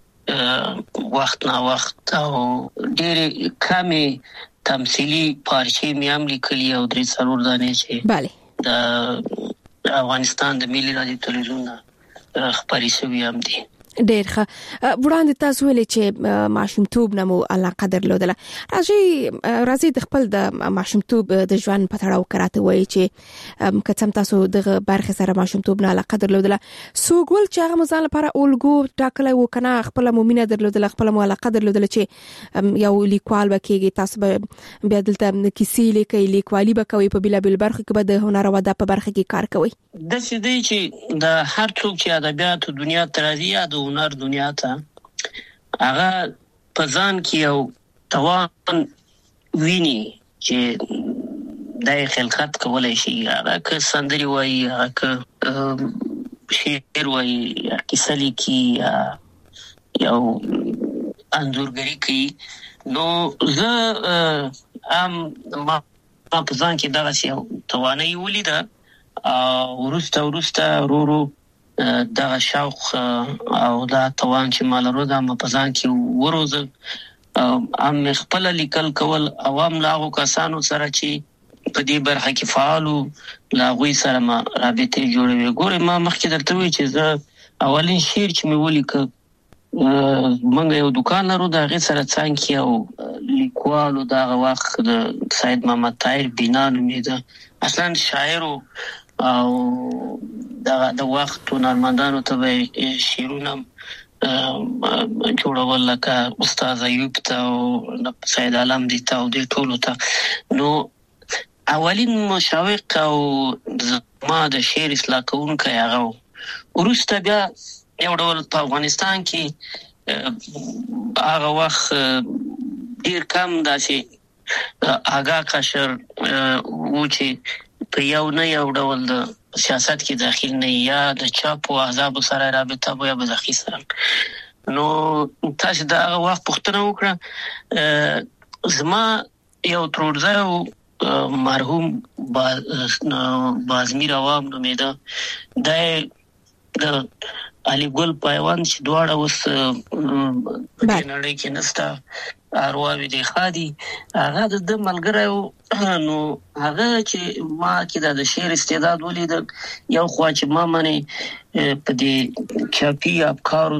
[SPEAKER 4] وخت نه وخت او ډېر کمې تمثيلي پارچې مې هم لیکلي او درې څلور دانې چې
[SPEAKER 1] bale
[SPEAKER 4] د افغانستان د ملي رادیو تلویزیون خبري شوی هم دي.
[SPEAKER 1] ډېر ښه. وړاندې تاسو ویلې چې ماشومتوب نه مو علاقه درلودله. راځي راځي د خپل د ماشومتوب د ژوند په تړاو کراته وایي چې کڅم تاسو د برخه سره ماشومتوب نه علاقه درلودله. سوګول چې هغه مزال لپاره اولګو ټاکلې و کنه خپل مومینه درلودله خپل مو علاقه درلودله چې یو لیکوال وکيږي تاسو به بیا دلته کیسې لیکي لیکوالي به کوي په بلا بل برخه کې به د هنر او ادب په برخه کې کار کوي.
[SPEAKER 4] د څه دی چې د هر څوک چې ادبیات دنیا ترازی د هنر دنیا ته هغه په ځان کې یو توان ویني چې دای خلقت کولای شي. هغه که سندري وایي هغه که شعر وایي یا کیسه لیکي یو انځورګري کوي. نو زه ام ما په ځان کې دغه یو توانایي ولیده او ورسته ورسته ورو دا شوق او دا توان چې مالرو دا په ځان کې وروزه ام خپل لیکل کول عوام لاغو کسانو سره چې په دې برخه کې فعالو لاغوي سره ما رابطه جوړوي. ګوره ما مخکې درته وی چې زه اولین شعر چې مې ولیک منګ یو دکان لرو دا غي سره څنګه یو لیکوالو دا وخت د سید محمد طاهر بینا نومېده. اصلا شاعر او دا د وخت نرمندانو ته شعرونه جوړول لکه استاد ایوب ته او سید عالم دي ته او د ټولو ته. نو اولین مشوق او زما د شعر اصلاح کوونکی هغه وروسته بیا یو ډول په افغانستان کې هغه وخت ډیر کم داسې آګاه قشر و چې په یو نه یو ډول د سیاست کې داخل نه یا د چاپ او احزاب سره رابطه وي به ځخی سره. نو تاسو دا هغه وخت پوښتنه وکړه زما یو ترورځه مرحوم بازمیر عوام نومیده د د علي ګل پیوند چې دواړه اوس په نړۍ کې نسته ارواوی دی خادي هغه د ملګری نو هغه چې ما کې د شعر استعداد ولید یو خوا چې ما منی په دې چاپی افکار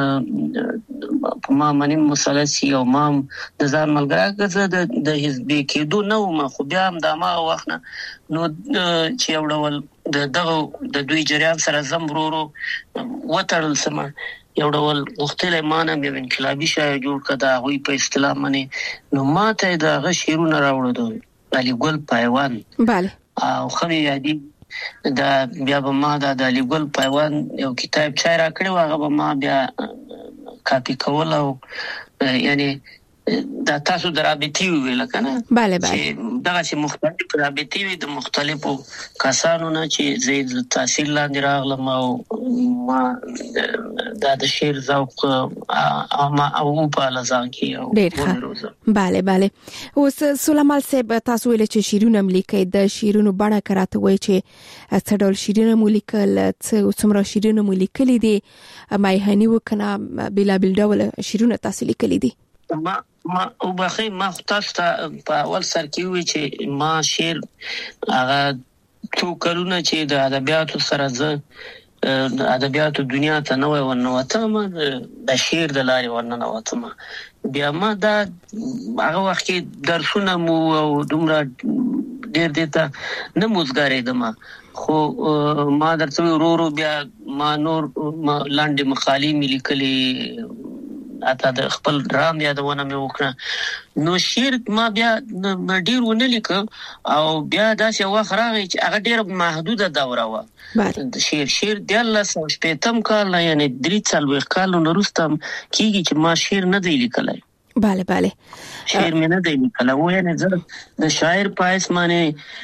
[SPEAKER 4] ما منی مسلسي او ما د ځان ملګری غزه د حزب کېدو نو ما خو بیا هم د ما وخت نو چې یو ډول د دغه د دوی جریان سره زمرورو وټړل سم یو ډول مختلف معنی مې انقلابي شاعر جوړ کړه غوي په اصطلاح باندې نو ماته دا غ شعرونه راوړل علي ګل پیوند
[SPEAKER 1] bale
[SPEAKER 4] او خو یادي دا بیا به ما دا د علي ګل پیوند یو کتاب چا را کړو هغه به ما بیا کاپی کول او یعنی دا تاسو درابطي ویل کنه
[SPEAKER 1] bale bale
[SPEAKER 4] دا چې مختلف درابطي وي د مختلفو کسانو نه چې زید تحصیل لاندې راغلم او ما دا د شعر ذوق اما او په لزان کې او
[SPEAKER 1] bale bale اوس سلیمان صاحب تاسو ویل چې شعرونه ملیکي د شعرونو بڼه کراته وای چې څه ډول شعرونه ملیکل څومره شعرونه ملیکل دي مایهنی وکنه بلا بل ډول شعرونه تاسو لیکل دي
[SPEAKER 4] ما ما او بخې ما تاسو په اول سر کې وی چې ما شعر هغه څو کلونه چې د ادبیاتو سره زه د ادبیاتو دنیا ته نوې ورنوتم د شعر د لارې ورننوتم بیا ما دا هغه وخت کې درسونه مو او دومره ډېر دیتا نه موزګارېدم خو ما درته ورورو بیا ما نور لاندې مقالې ملي کلی اته د خپل ډرام یادونه مې وکړه نو شعر ما بیا ډیر ونه لیک او بیا داسې وخت راغی چې هغه ډیر محدوده دوره و د شعر شعر د الله سو شپېتم کال یعنی درې څلوېښت کال وروسته کیږي چې ما شعر نه دی لیکلای
[SPEAKER 1] bale bale
[SPEAKER 4] شعر مې نه دی لیکلای و یعنی زه د شاعر پایس باندې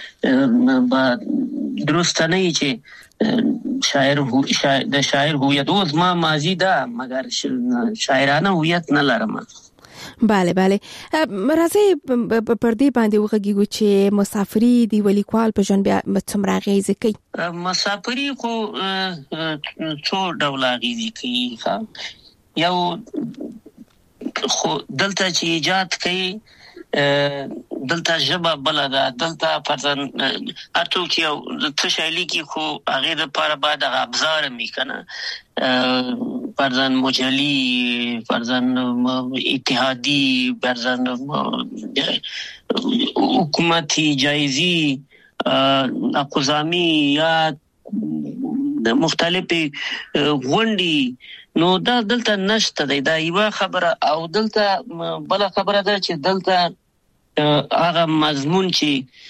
[SPEAKER 4] درست نه چې شاعر هو شاعر د شاعر هویت اوس ما ماضی ده مګر شاعرانه هویت نه لرم
[SPEAKER 1] bale bale راځي پر دې باندې وغږیږو چې مسافری دی ولیکوال په جن بیا څومره غیزه کوي
[SPEAKER 4] مسافری خو څو ډول غیزه کوي یو خو دلته چې ایجاد کوي دلته جبا بلدا دلته پرځن ارتو کې او تشایلی کې خو هغه د لپاره بعد ابزار می کنه پرځن مجلی پرځن اتحادی پرځن حکومتي جایزي اقوزامي یا مختلفي غونډي نو دا دلته نشته دا یو خبره او دلته بل خبره ده چې دلته هغه مضمون چې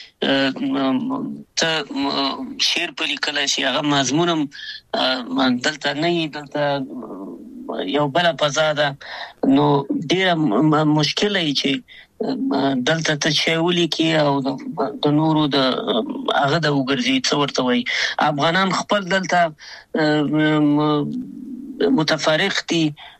[SPEAKER 4] ته شعر په لیکل شي هغه مضمونم دلته نه دلته یو بل فزاده نو ډیر مشکل دی چې دلته ته چېولې کې او د نورو د هغه د وګرځي څو ورته وي افغانان خپل دلته متفرق دي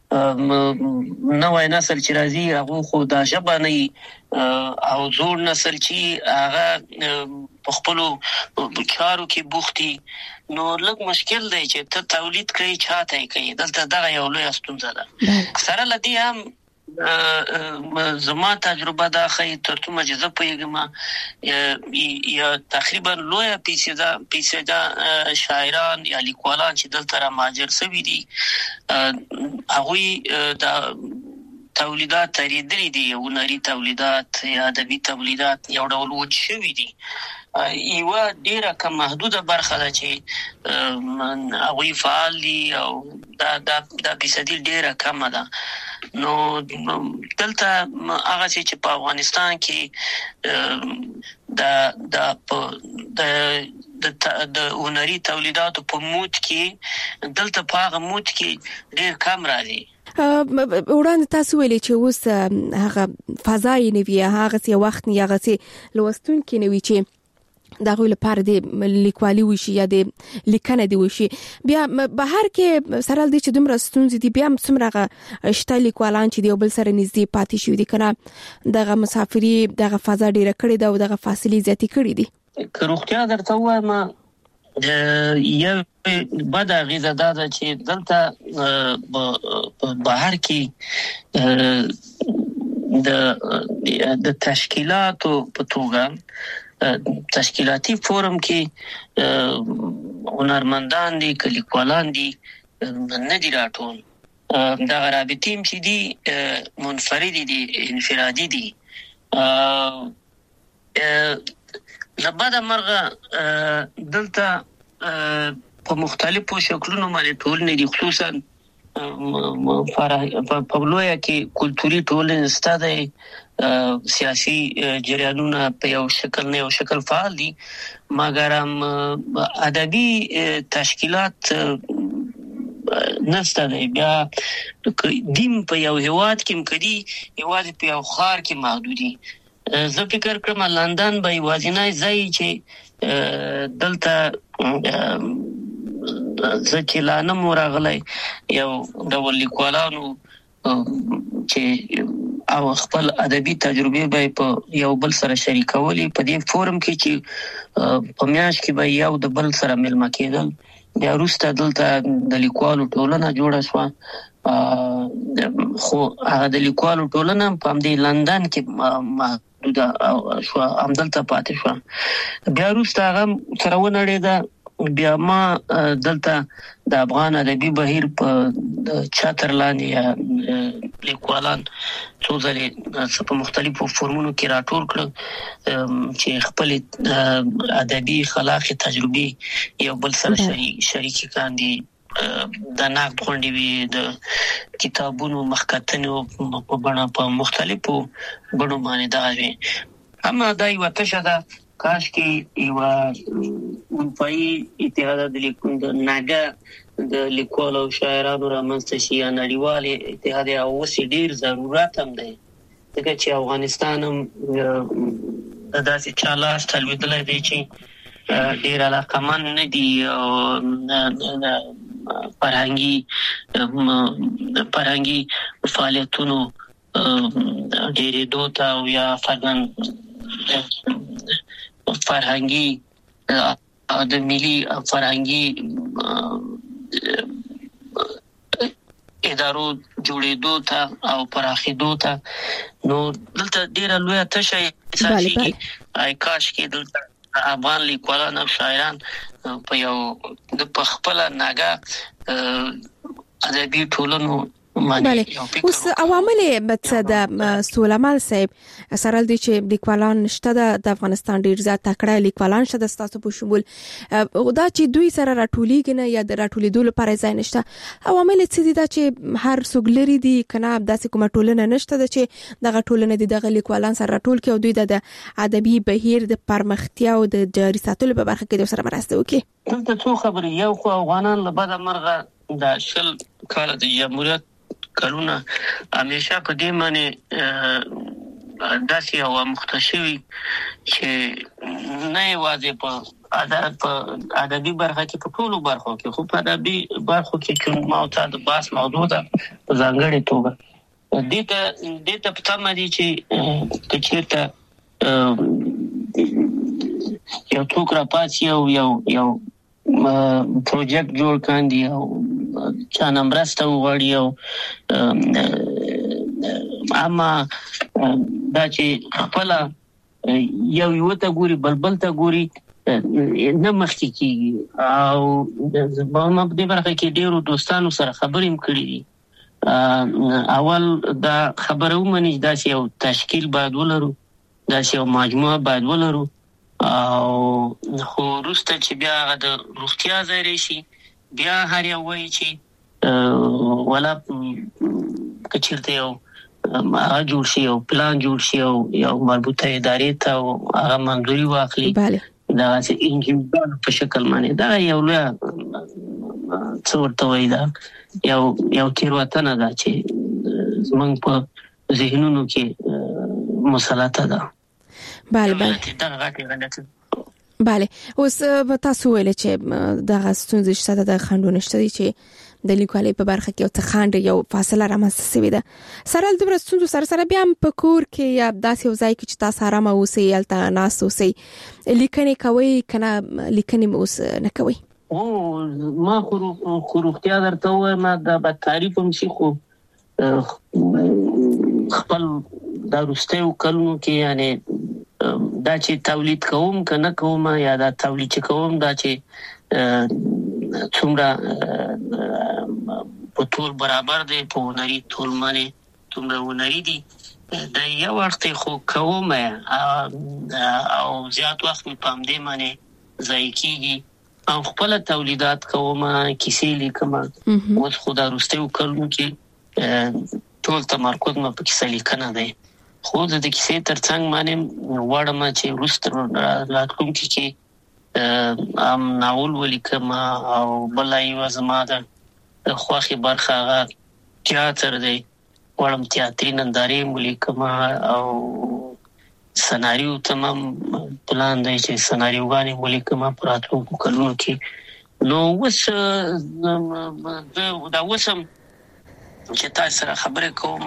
[SPEAKER 4] نوې نسل چې راځي هغه خو دا شبه نه او زوړ نسل چې هغه په خپل چارو کې بوختي نو لږ مشکل دی چې ته تولید کوي چاته کوي دلته دغه یو لوی ستونزه ده سره لدی هم زما تجربه دا خې ترته مجزه پیګم یا تقریبا لوی پیسدا پیسدا شاعران یا لیکوالان چې دلته را ماجر سوي دي هغه دا تولیدات تریدلې دي او نری تولیدات یا ادبي تولیدات یو ډول وچ شوي دي یو ډیره کم محدوده برخه ده چې هغوی فعال دي او دا دا د فیصدي ډیره کمه ده. نو دلته هغه چې په افغانستان کې دا د د د هنري تولیداتو په موت کې دلته په هغه موت کې ډیر کم راځي.
[SPEAKER 1] وړاندې تاسو ویلي چې اوس هغه فضای نوي هغه څه وخت نه هغه څه لوستونکي نوي چې دغه لپاره د لیکوالي وشي یا د لیکنه دی وشي. بیا بهر کې سره د چې دومره ستونزې دي بیا څومره شته لیکوالان چې دی بل سره نږدې پاتې شوي دي کنه دغه مسافري دغه فضا ډیره کړې ده او دغه فاصلې زیاتې کړې دي.
[SPEAKER 4] که روغتیا درته وایم یو بد اغیزه دا ده چې دلته په بهر کې د د تشکیلاتو په توګه تشکیلاتی فورم کې هنرمندان دي کلیکوالان دي نه دي راټول. دا رابطې چې دي منفردي دي انفرادي دي. لبعد مرغه دلته په مختلفو شکلونو باندې ټولنې دي خصوصا په لویه کې کلتوري ټولنې ستاده سیاسي جریانونه په یو شکل نه یو شکل فعال دي مګر هم ادبي تشکیلات نسته دی. بیا دیم په یو هیواد کې مکدي هیواد په یو خار کې محدودي. زه فکر کوم لندن به یوازینی ځای چې دلته ځکه لا نه مورغلی یو ډول لیکوالانو چې او خپل ادبي تجربه به په یو بل سره شریکولې په دې فورم کې چې په میاشت کې به یو د بل سره ملما کېدل. بیا وروسته دلته د لیکوالو ټولنه جوړه شوه خو هغه د لیکوالو ټولنه په همدې لندن کې محدوده شو همدلته پاتې شو. بیا وروسته هغه سره ونړېده. بیا ما دلته د افغان ادبي بهیر په چتر لاندې لیکوالان څو ځلې په مختلفو فورمونو کې راټول کړل چې خپل ادبي خلاقي تجربه یو بل سره شریکي کاندي. د نقد غونډې وي د کتابونو مخکتنو په بڼه په مختلفو بڼو باندې دا وي. اما دا یو تشه ده کاش کې یو اروپایي اتحاد د لیکون د ناګه د لیکوالو او شاعرانو رامنځته شي یا نړیوال اتحاد او وسې ډیر ضرورت هم دی ځکه چې افغانستان هم داسې چالاس تلویدلی دی چې ډیر علاقمند نه دي او فرهنګي فرهنګي فعالیتونو ډېرېدو ته او یا فرهنګ فرهنګي د ملي فرهنګي ادارو جوړېدو ته او پراخېدو ته نو دلته ډېره لویه تشه احساسېږي. ای کاش کې دلته افغان لیکوالان او شاعران په یو د خپله ناګه ادبي ټولنو
[SPEAKER 1] بله اوس عوامل څه د سولمال صاحب سره د چې لیکوالان شته د افغانستان ډیر زیات تکړه لیکوالان شته ستاسو په شمول دا چې دوی سره راټولېږي نه یا د راټولېدو لپاره ځای نشته عوامل څه دي دا چې هر څوک لري دي کنه داسې کومه ټولنه نشته د چې دغه ټولنه د دغه لیکوالان سره راټول کړي او دوی د ادبي بهیر د پرمختیا او د جاري ساتلو په برخه کې د سره مرسته وکړي.
[SPEAKER 4] دلته څو خبرې یو خو افغانان له بده مرغه د شل کال د جمهوریت کلونه همیشه په دې معنی داسې یو مختشوي چې نه یوازې په ادب په ادبي برخه کې په ټولو برخو کې خو په ادبي برخو کې چې ما او تا د باس موضوع ده په ځانګړې توګه دې ته دې ته پته مې چې کچېرته یو څوک راپاتې یو یو یو پروژیکټ جوړ کاندي او چا نمبرسته وغواړي او اما دا چې خپل یو یو ته ګوري بلبل ته ګوري نه مخکې کیږي او ما په دې برخه کې ډیرو دوستانو سره خبرې هم کړې دي. اول دا خبره ومني دا چې یو تشکیل باید ولرو دا چې یو مجموعه باید ولرو او خو وروسته چې بیا هغه د روغتیا ځای راشي بیا هر یو وایي چې ولا کچیرته یو هغه جوړ شي او پلان جوړ شي او یو مربوطه ادارې ته هغه منځوري واخلي
[SPEAKER 1] بله
[SPEAKER 4] دا چې انجینر په شکل باندې دا یو لوی څه ورته وایي دا یو یو تیروتنه ده چې زمونږ په ذهنونو کې مسلطه ده.
[SPEAKER 1] بله بله بله اوس تاسو ویل چې دغه ستونزې شته د خنډونه شته چې د لیکوالۍ په برخه کې او څه خنډ یو فاصله رامنځته شوې ده. سره د ستونزو سره سره بیا په کور کې یا داسې یو ځای کې چې تاسو آرام اوسئ هلته ناست اوسئ لیکنې کوئ کنه لیکنې اوس نه کوئ؟
[SPEAKER 4] او ما خو روغتیا درته وایم دا به تعریف هم شي خو خپل دا وروستیو کلونو کې یعنی دا چې تولید کوم که نه کوم یا دا تولید چې کوم دا چې څومره په ټول برابر دی په هنري ټول باندې څومره هنري دي دا یو وخت خو کوم او زیات وخت په همدې باندې ځای کېږي او خپل تولیدات کوم کیسې لیکم اوس خو دا وروستیو کلونو کې ټول تمرکز مې په کیسې لیکنه دی خو د کیسې ترڅنګ باندې وړم چې وروسته راتلونکي کې ام ناول ولیکم او بل یو زما د خوښي برخه هغه تیاتر دی وړم تیاتري نندارې ولیکم او سناریو تمام پلان دی چې سناریوګانې ولیکم په راتلونکو کلونو کې نو وس دا وسم چې تاسو سره خبرې کوم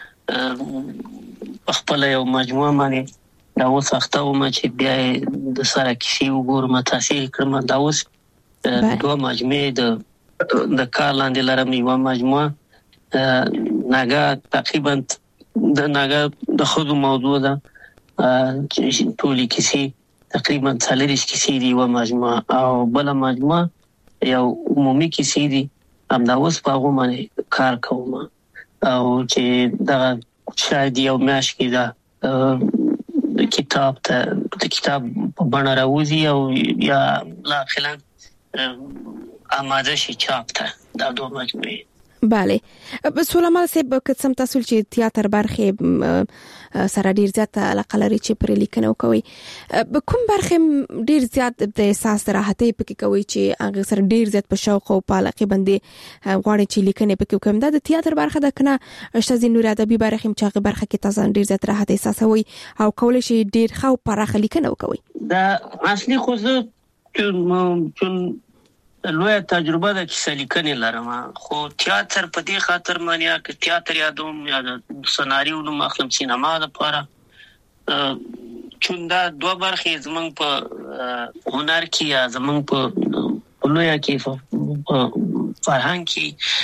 [SPEAKER 4] خپل یو مجموعه باندې دا اوس اخته وم چې بیا د سره کیسې وګورم تاسو کړم دا اوس دوه مجموعه د د کار لاندې لرم یو مجموعه ناګه تقریبا د ناګه د خود موضوع ده چې ټولې کیسې تقریبا څلور کیسې دي یو مجموعه او بل مجموعه یو عمومي کیسې دي هم دا اوس په هغه باندې کار کوم او چې دا شاید یو میاشت کې دا کتاب ته د کتاب په بڼه راوځي او یا لا خلان آماده شي چاپ ته دا دوه مجموعې.
[SPEAKER 1] بله سولمان صاحب قسم تاسو چې تیاتر برخه سره ډیر زیات علاقه لري چې پر لیکنه کوي کوم برخه ډیر زیات د احساس راحتي پکې کوي چې هغه سره ډیر زیات په شوق او په علاقه باندې غواړي چې لیکنه پکې کوم دا د تیاتر برخه د کنه اشتازي نور ادبي برخه چې هغه برخه کې تاسو ډیر زیات راحت احساسوي او کولای شي ډیر خو پراخه لیکنه کوي
[SPEAKER 4] دا اصلي خو زه چون لوی تجربه د کیسې لیکنې لرم خو تیاتر په دې خاطر مانیا چې تیاتر یادوم یا د سناریو نو مخلم سینما لپاره چون دا دوه برخې زمونږ په هنر کې یا زمونږ په لوی کې فرهنګ کې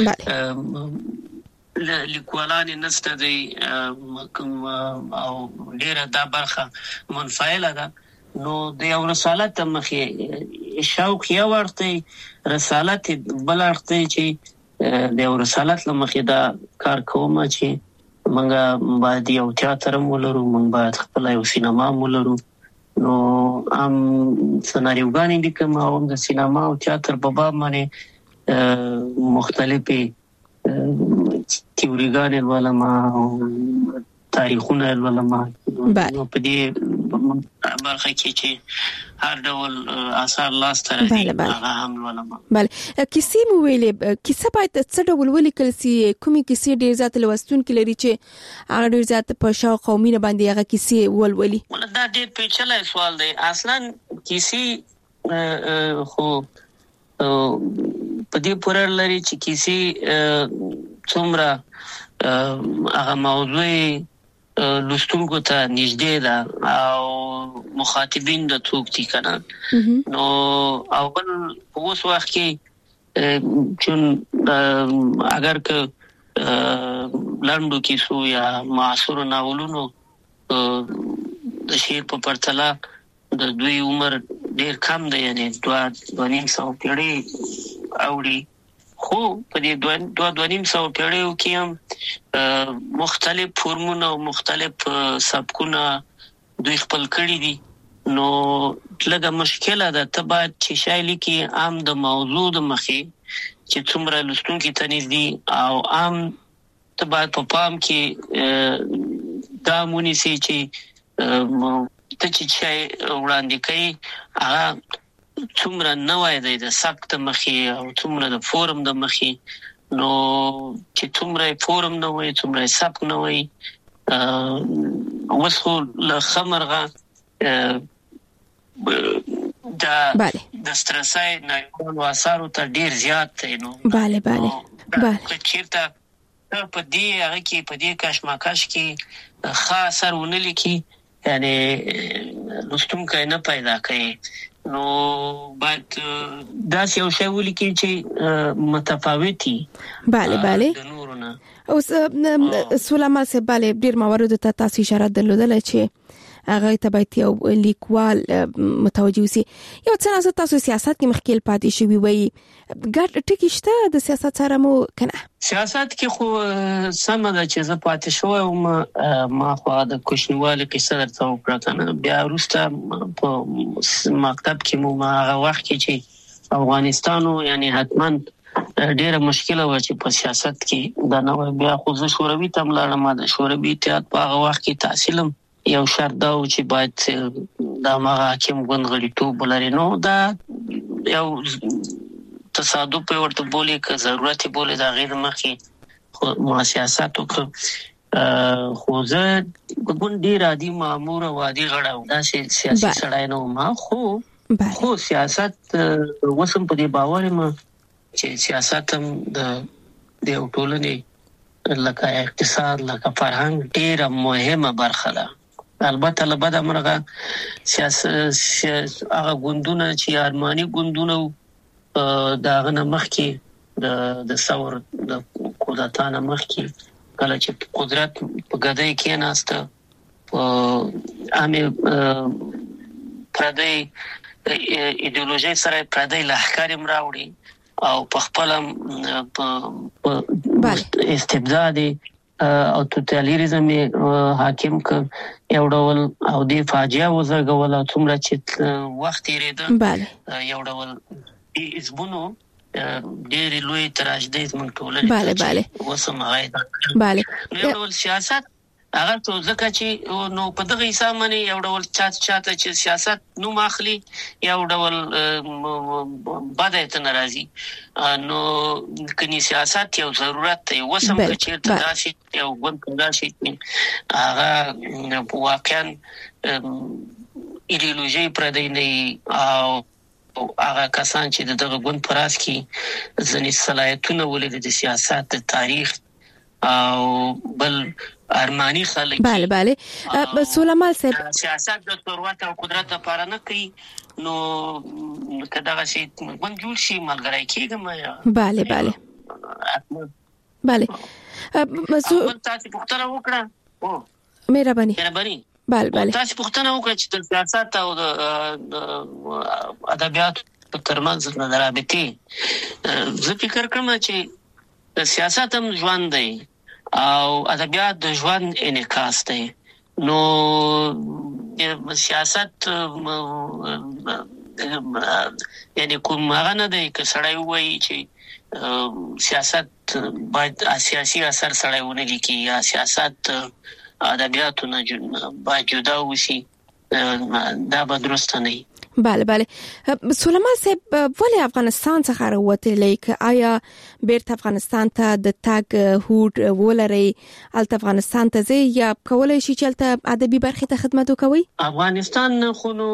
[SPEAKER 4] لیکوالان نسته دی او ډیره دا برخه منفعله ده نو د یو رسالت مخې شوق یو ورته رسالت بل ورته چې د یو رسالت لمخې دا کار کوم چې منګه باید یو تیاتر مولرو منګ باید خپل یو سینما مولرو نو ام سناریوګانې لیکم او د سینما او تیاتر په باب باندې مختلفې تیوریګانې ولما تاریخونه ولما نو په دې برخه کې چې هر ډول آثار لاس ته راځي هغه هم ولما
[SPEAKER 1] بله کیسې مو ویلې کیسه باید څه ډول ولیکل سي کومې کیسې ډېر زیات لوستون کې لري چې هغه ډېر زیات په شوق او مینه باندې هغه کیسې ولولي
[SPEAKER 4] دا ډېر پیچلې سوال دی اصلا کیسې خو په دې پورې لري چې کیسې څومره هغه موضوع لوستونکو ته نږدې ده او مخاطبین د څوک دي کنه نو اول په اوس وخت کې چون اگر که لاندو کیسو یا معاصر ناولونو د شعر په پرتله د دوی عمر ډیر کم دی یعنی دوه دوه نیم سو پیړۍ اوړي خو په دې دوه دوه نیم سو پیړیو کې هم مختلف فرمونه او مختلف سبکونه دوی خپل کړی دي نو لږه مشکله ده ته باید چې شای لیکي عام د موضوع د مخې چې څومره لوستونکي ته نږدې او عام ته باید په پام کې دا مونږی چې ته چې شای وړاندې کوي هغه څومره نوای دی د سبک د مخې او څومره د فورم د مخې نو چې څومره فورم نه وي څومره سبک نه وي وسو له خمرغه دا د سترسای نه او اثرو ته ډیر زیات دی نو
[SPEAKER 1] bale bale bale
[SPEAKER 4] چیرته په دې هغه کې په دې کشمکش کې خاص سر ونلي کې یعنی لستونکو نه پیدا کوي نو باید دا یو شی ولیکي چې متفاوتي
[SPEAKER 1] bale bale اوس سولما سه bale ډیر موارد ته تاسو اشاره درلودل چې هغه ته باید یو لیکوال متوجه وي یو څه تاسو سیاست کې مخکې پاتې شوی وي ګټ ټکی شته د سیاست سره مو کنه
[SPEAKER 4] سیاست کې خو سم ده چې زه پاتې شوی او ما خو د کوشنیوالي قصه درته وکړه کنه بیا وروسته په مکتب کې مو هغه وخت کې چې افغانستانو یعنی حتما ډیره مشکله و چې په سیاست کې دا نو بیا خو زه شوروي ته ملاړم د شوروي اتحاد په هغه وخت کې تحصیلم یو شرط دا چې باید د هغه حاکم غونغړیتوب ولري نو دا یو تصادف ورته بولي که ضرورت بولي دا غیر مخکې ما سیاست وکړ خو زه ګوند ډیر عادي مامور او عادي غړاو دا سیاسي سړی نو ما خو خو سیاست وسم په دې باور ما چې سیاست هم د د ټولنې لکه اقتصاد لکه فرهنګ ډیره مهمه برخه ده البته لبد امرغه سیاست هغه ګوندونه چې ارماني ګوندونه دا غنه مخکې د د ثور د قدرتانه مخکې کله چې قدرت په ګدای کې ناسته په امه پردې ایدئولوژي سره پردې لهکار مراوړي او په خپل استبدادي او توتالیریزم حاکم ک یو ډول او د فاجعه وزګول څومره چې وخت یې ریده یو ډول اسبونو ډېر لوی تراژدي زموږ ټولنه
[SPEAKER 1] bale bale
[SPEAKER 4] وسم غاید
[SPEAKER 1] bale
[SPEAKER 4] یو ډول سیاست هغه څه ځکه چې نو په دغه حساب باندې یو ډول چات چاته چې سیاست نو ماخلي یو ډول بده ته ناراضي نو کني سیاست یو ضرورت دی وسم چې تاسو یو ګوند کولای هغه واقعا ایدئولوژي پردې نه او هغه کسان چې دغه ګوند پراس کې ځنې صلاحیتونه ولې د سیاست تاریخ او بل ارمانی خلک
[SPEAKER 1] bale bale سولما صاحب
[SPEAKER 4] سیاست د ثروت او قدرت لپاره نه کوي نو کداغه شي ګوند جوړ شي ملګری کېږم
[SPEAKER 1] bale bale bale
[SPEAKER 4] تاسو پوښتنه وکړه او
[SPEAKER 1] مهرباني
[SPEAKER 4] مهرباني
[SPEAKER 1] bale bale
[SPEAKER 4] تاسو پوښتنه وکړه چې د سیاست او د ادبیات په ترمنځ د رابطې زه فکر کوم چې د سیاست هم ژوند دی او ادبیات د ژوند انعکاس دی نو سیاست یعنی کوم هغه نه دی که سړی وایي چې سیاست باید سیاسي اثر سړی ونه لیکي یا سیاست ادبیاتو نه باید جدا وشي دا به درست نه
[SPEAKER 1] bale bale سولما صاحب ولې افغانستان څخه راوتلې ک آیا بیرته افغانستان ته د تاګ هوډ ولري الته افغانستان ته زی یا کولای شي چې الته ادبي برخه ته خدمت وکوي
[SPEAKER 4] افغانستان خو نو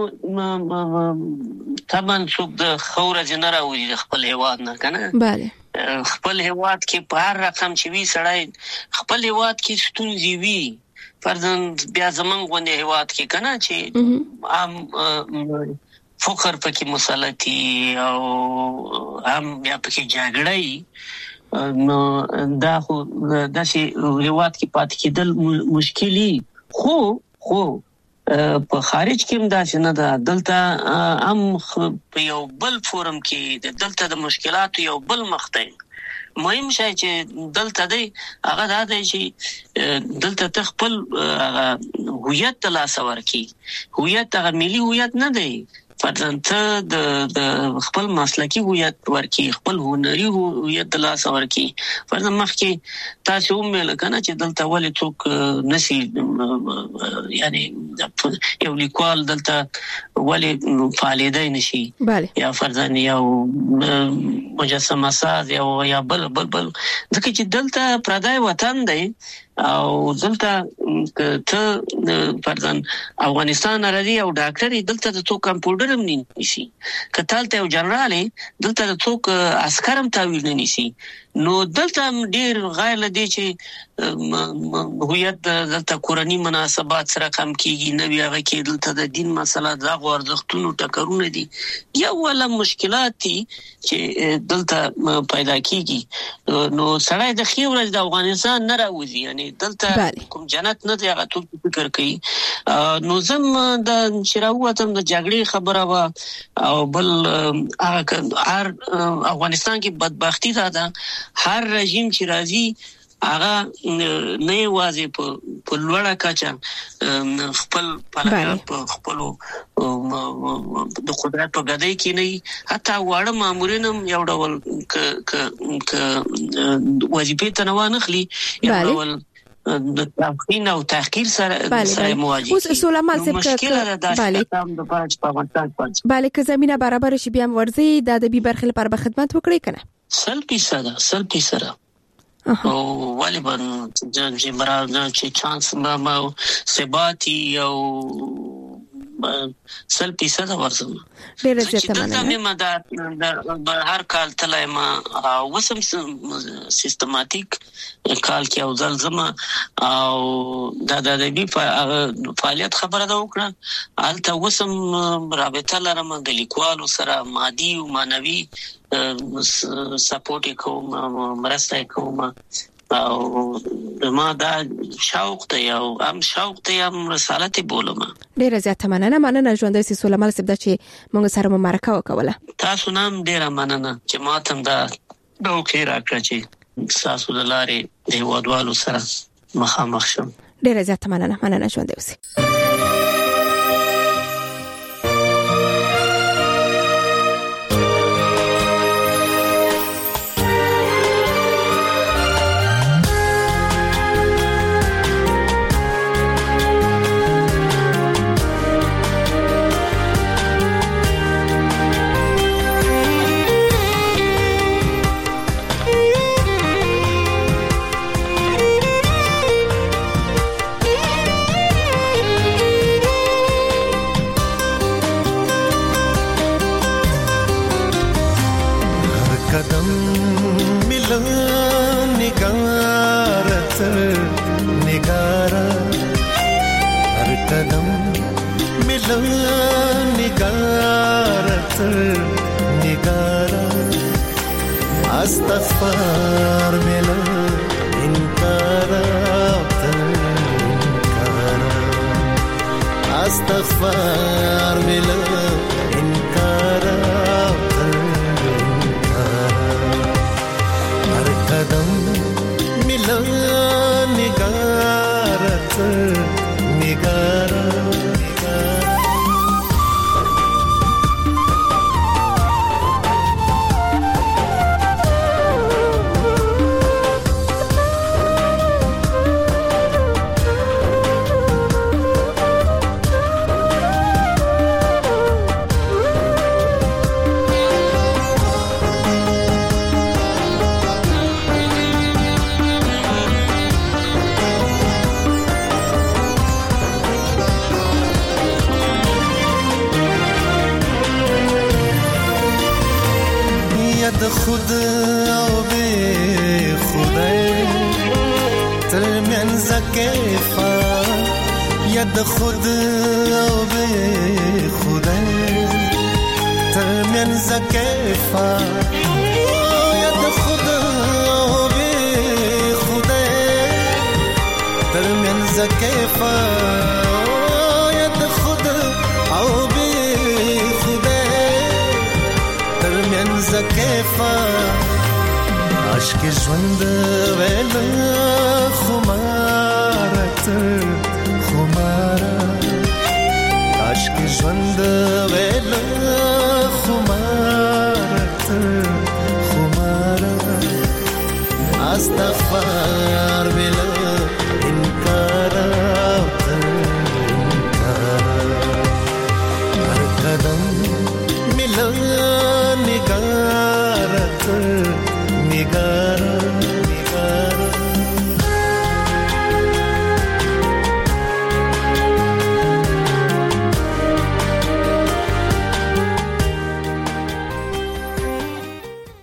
[SPEAKER 4] طبعا څوک د خوره جنرا وي خپل هیواد نه کنه
[SPEAKER 1] bale
[SPEAKER 4] خپل هیواد کې په هر رقم چې وی سړی خپل هیواد کې ستونزې وی فرضاً بیا زمونږ غونډه هیواد کې کنه چې عام فقر پکې مسلطي او هم بیا پکې جګړې نو دا خو د شي هیواد کې پات کېدل مشکلي خو خو په خارج کې هم دا څنګه ده دلته هم په یو بل فورم کې دلته د مشکلاتو یو بل مخ ته مهم شي چې دلته دی هغه دا دی چې دلته تخپل هویت ته لاس ورکی هویت هغه ملي هویت نه دی فرضاً د د خپل مسلکی هویت ورکی خپل هنري هویت د لاس ورکی فرضاً مخکې تاسو هم لکه چې دلته ولې څوک نشي یعنی یو لیکوال دلته ولې فعالیدای نشي یا فرضاً یو مجسمه ساز یا یا بل بل بل ځکه چې دلته پردای وطن دی او دلته ته فرضاً افغانستان راځي او ډاکټر دلته د څوک کمپیوټر هم نه نشي کتل ته یو جنرال دلته د څوک عسكر هم تاویل نه نشي نو دلته ډیر غیر لدی چې هویت دلته کورنی مناسبات سره کم کیږي نه بیا کې دلته د دین مسله د غوړځختونو ټکرونه دي یا ولا مشکلات دي چې دلته پیدا کیږي نو سړی د خیور د افغانستان نه راوځي یعنی دلته کوم جنت نه دی هغه ټول فکر کوي نو زم د شراوتم د جګړې خبره وا او بل هر افغانستان کې بدبختی ده هر رژیم چې راځي هغه نه واځي په لوړه کچه خپل پلان په خپل د قدرت په غدای کې نه حتی واړه مامورین هم یو ډول ک ک وظیفه تنوع نخلي یو ډول د تفخیم او تحقیر سره سره مواجه
[SPEAKER 1] اوس سولمان صاحب
[SPEAKER 4] مشکل ده بله په افغانستان
[SPEAKER 1] بله که زمينه برابر شي بیا ورزي د ادبي برخې لپاره به خدمت وکړي کنه
[SPEAKER 4] سل پیسه سل پیسه او ولی بن چې مراد چې چانس ما ثباتی او سل پیسه دا ورسم
[SPEAKER 1] ډیره زیاته
[SPEAKER 4] مننه مې ما هر کال تلای ما وسم سیستماتیک کال کې او ځلزم او د ادبي فعالیت خبره دا وکړه الته وسم رابطه لرم د لیکوالو سره مادي او مانوي سپورټ کوم مرسته کوم او ما دا شوق ته او ام شوق ته ام رسالت بولم
[SPEAKER 1] ډیره زیاته مننه مننه ژوندۍ سي سولمان صاحب چې موږ سره مرکه وکوله
[SPEAKER 4] تاسو نام ډیره مننه چې ما ته دا دوکې راکړه چې تاسو د لارې د وادوالو سره مخامخ شم
[SPEAKER 1] ډیره زیاته مننه مننه ژوندۍ سي
[SPEAKER 5] استغفار ملا انکار انکار استغفار ملا انکار انکار هر قدم ملا نگارت نگار خود او به خدای ترمنځ کیفا ید خود او به خدای ترمنځ کیفا ید خود او به خدای ترمنځ کیفا ید خود او به خدای ترمنځ کیفا عشق ژوند ویل خمارت خمارا عشق ژوند ویل خمارت خمارا استغفار بلا انکار هر قدم ملا نگارت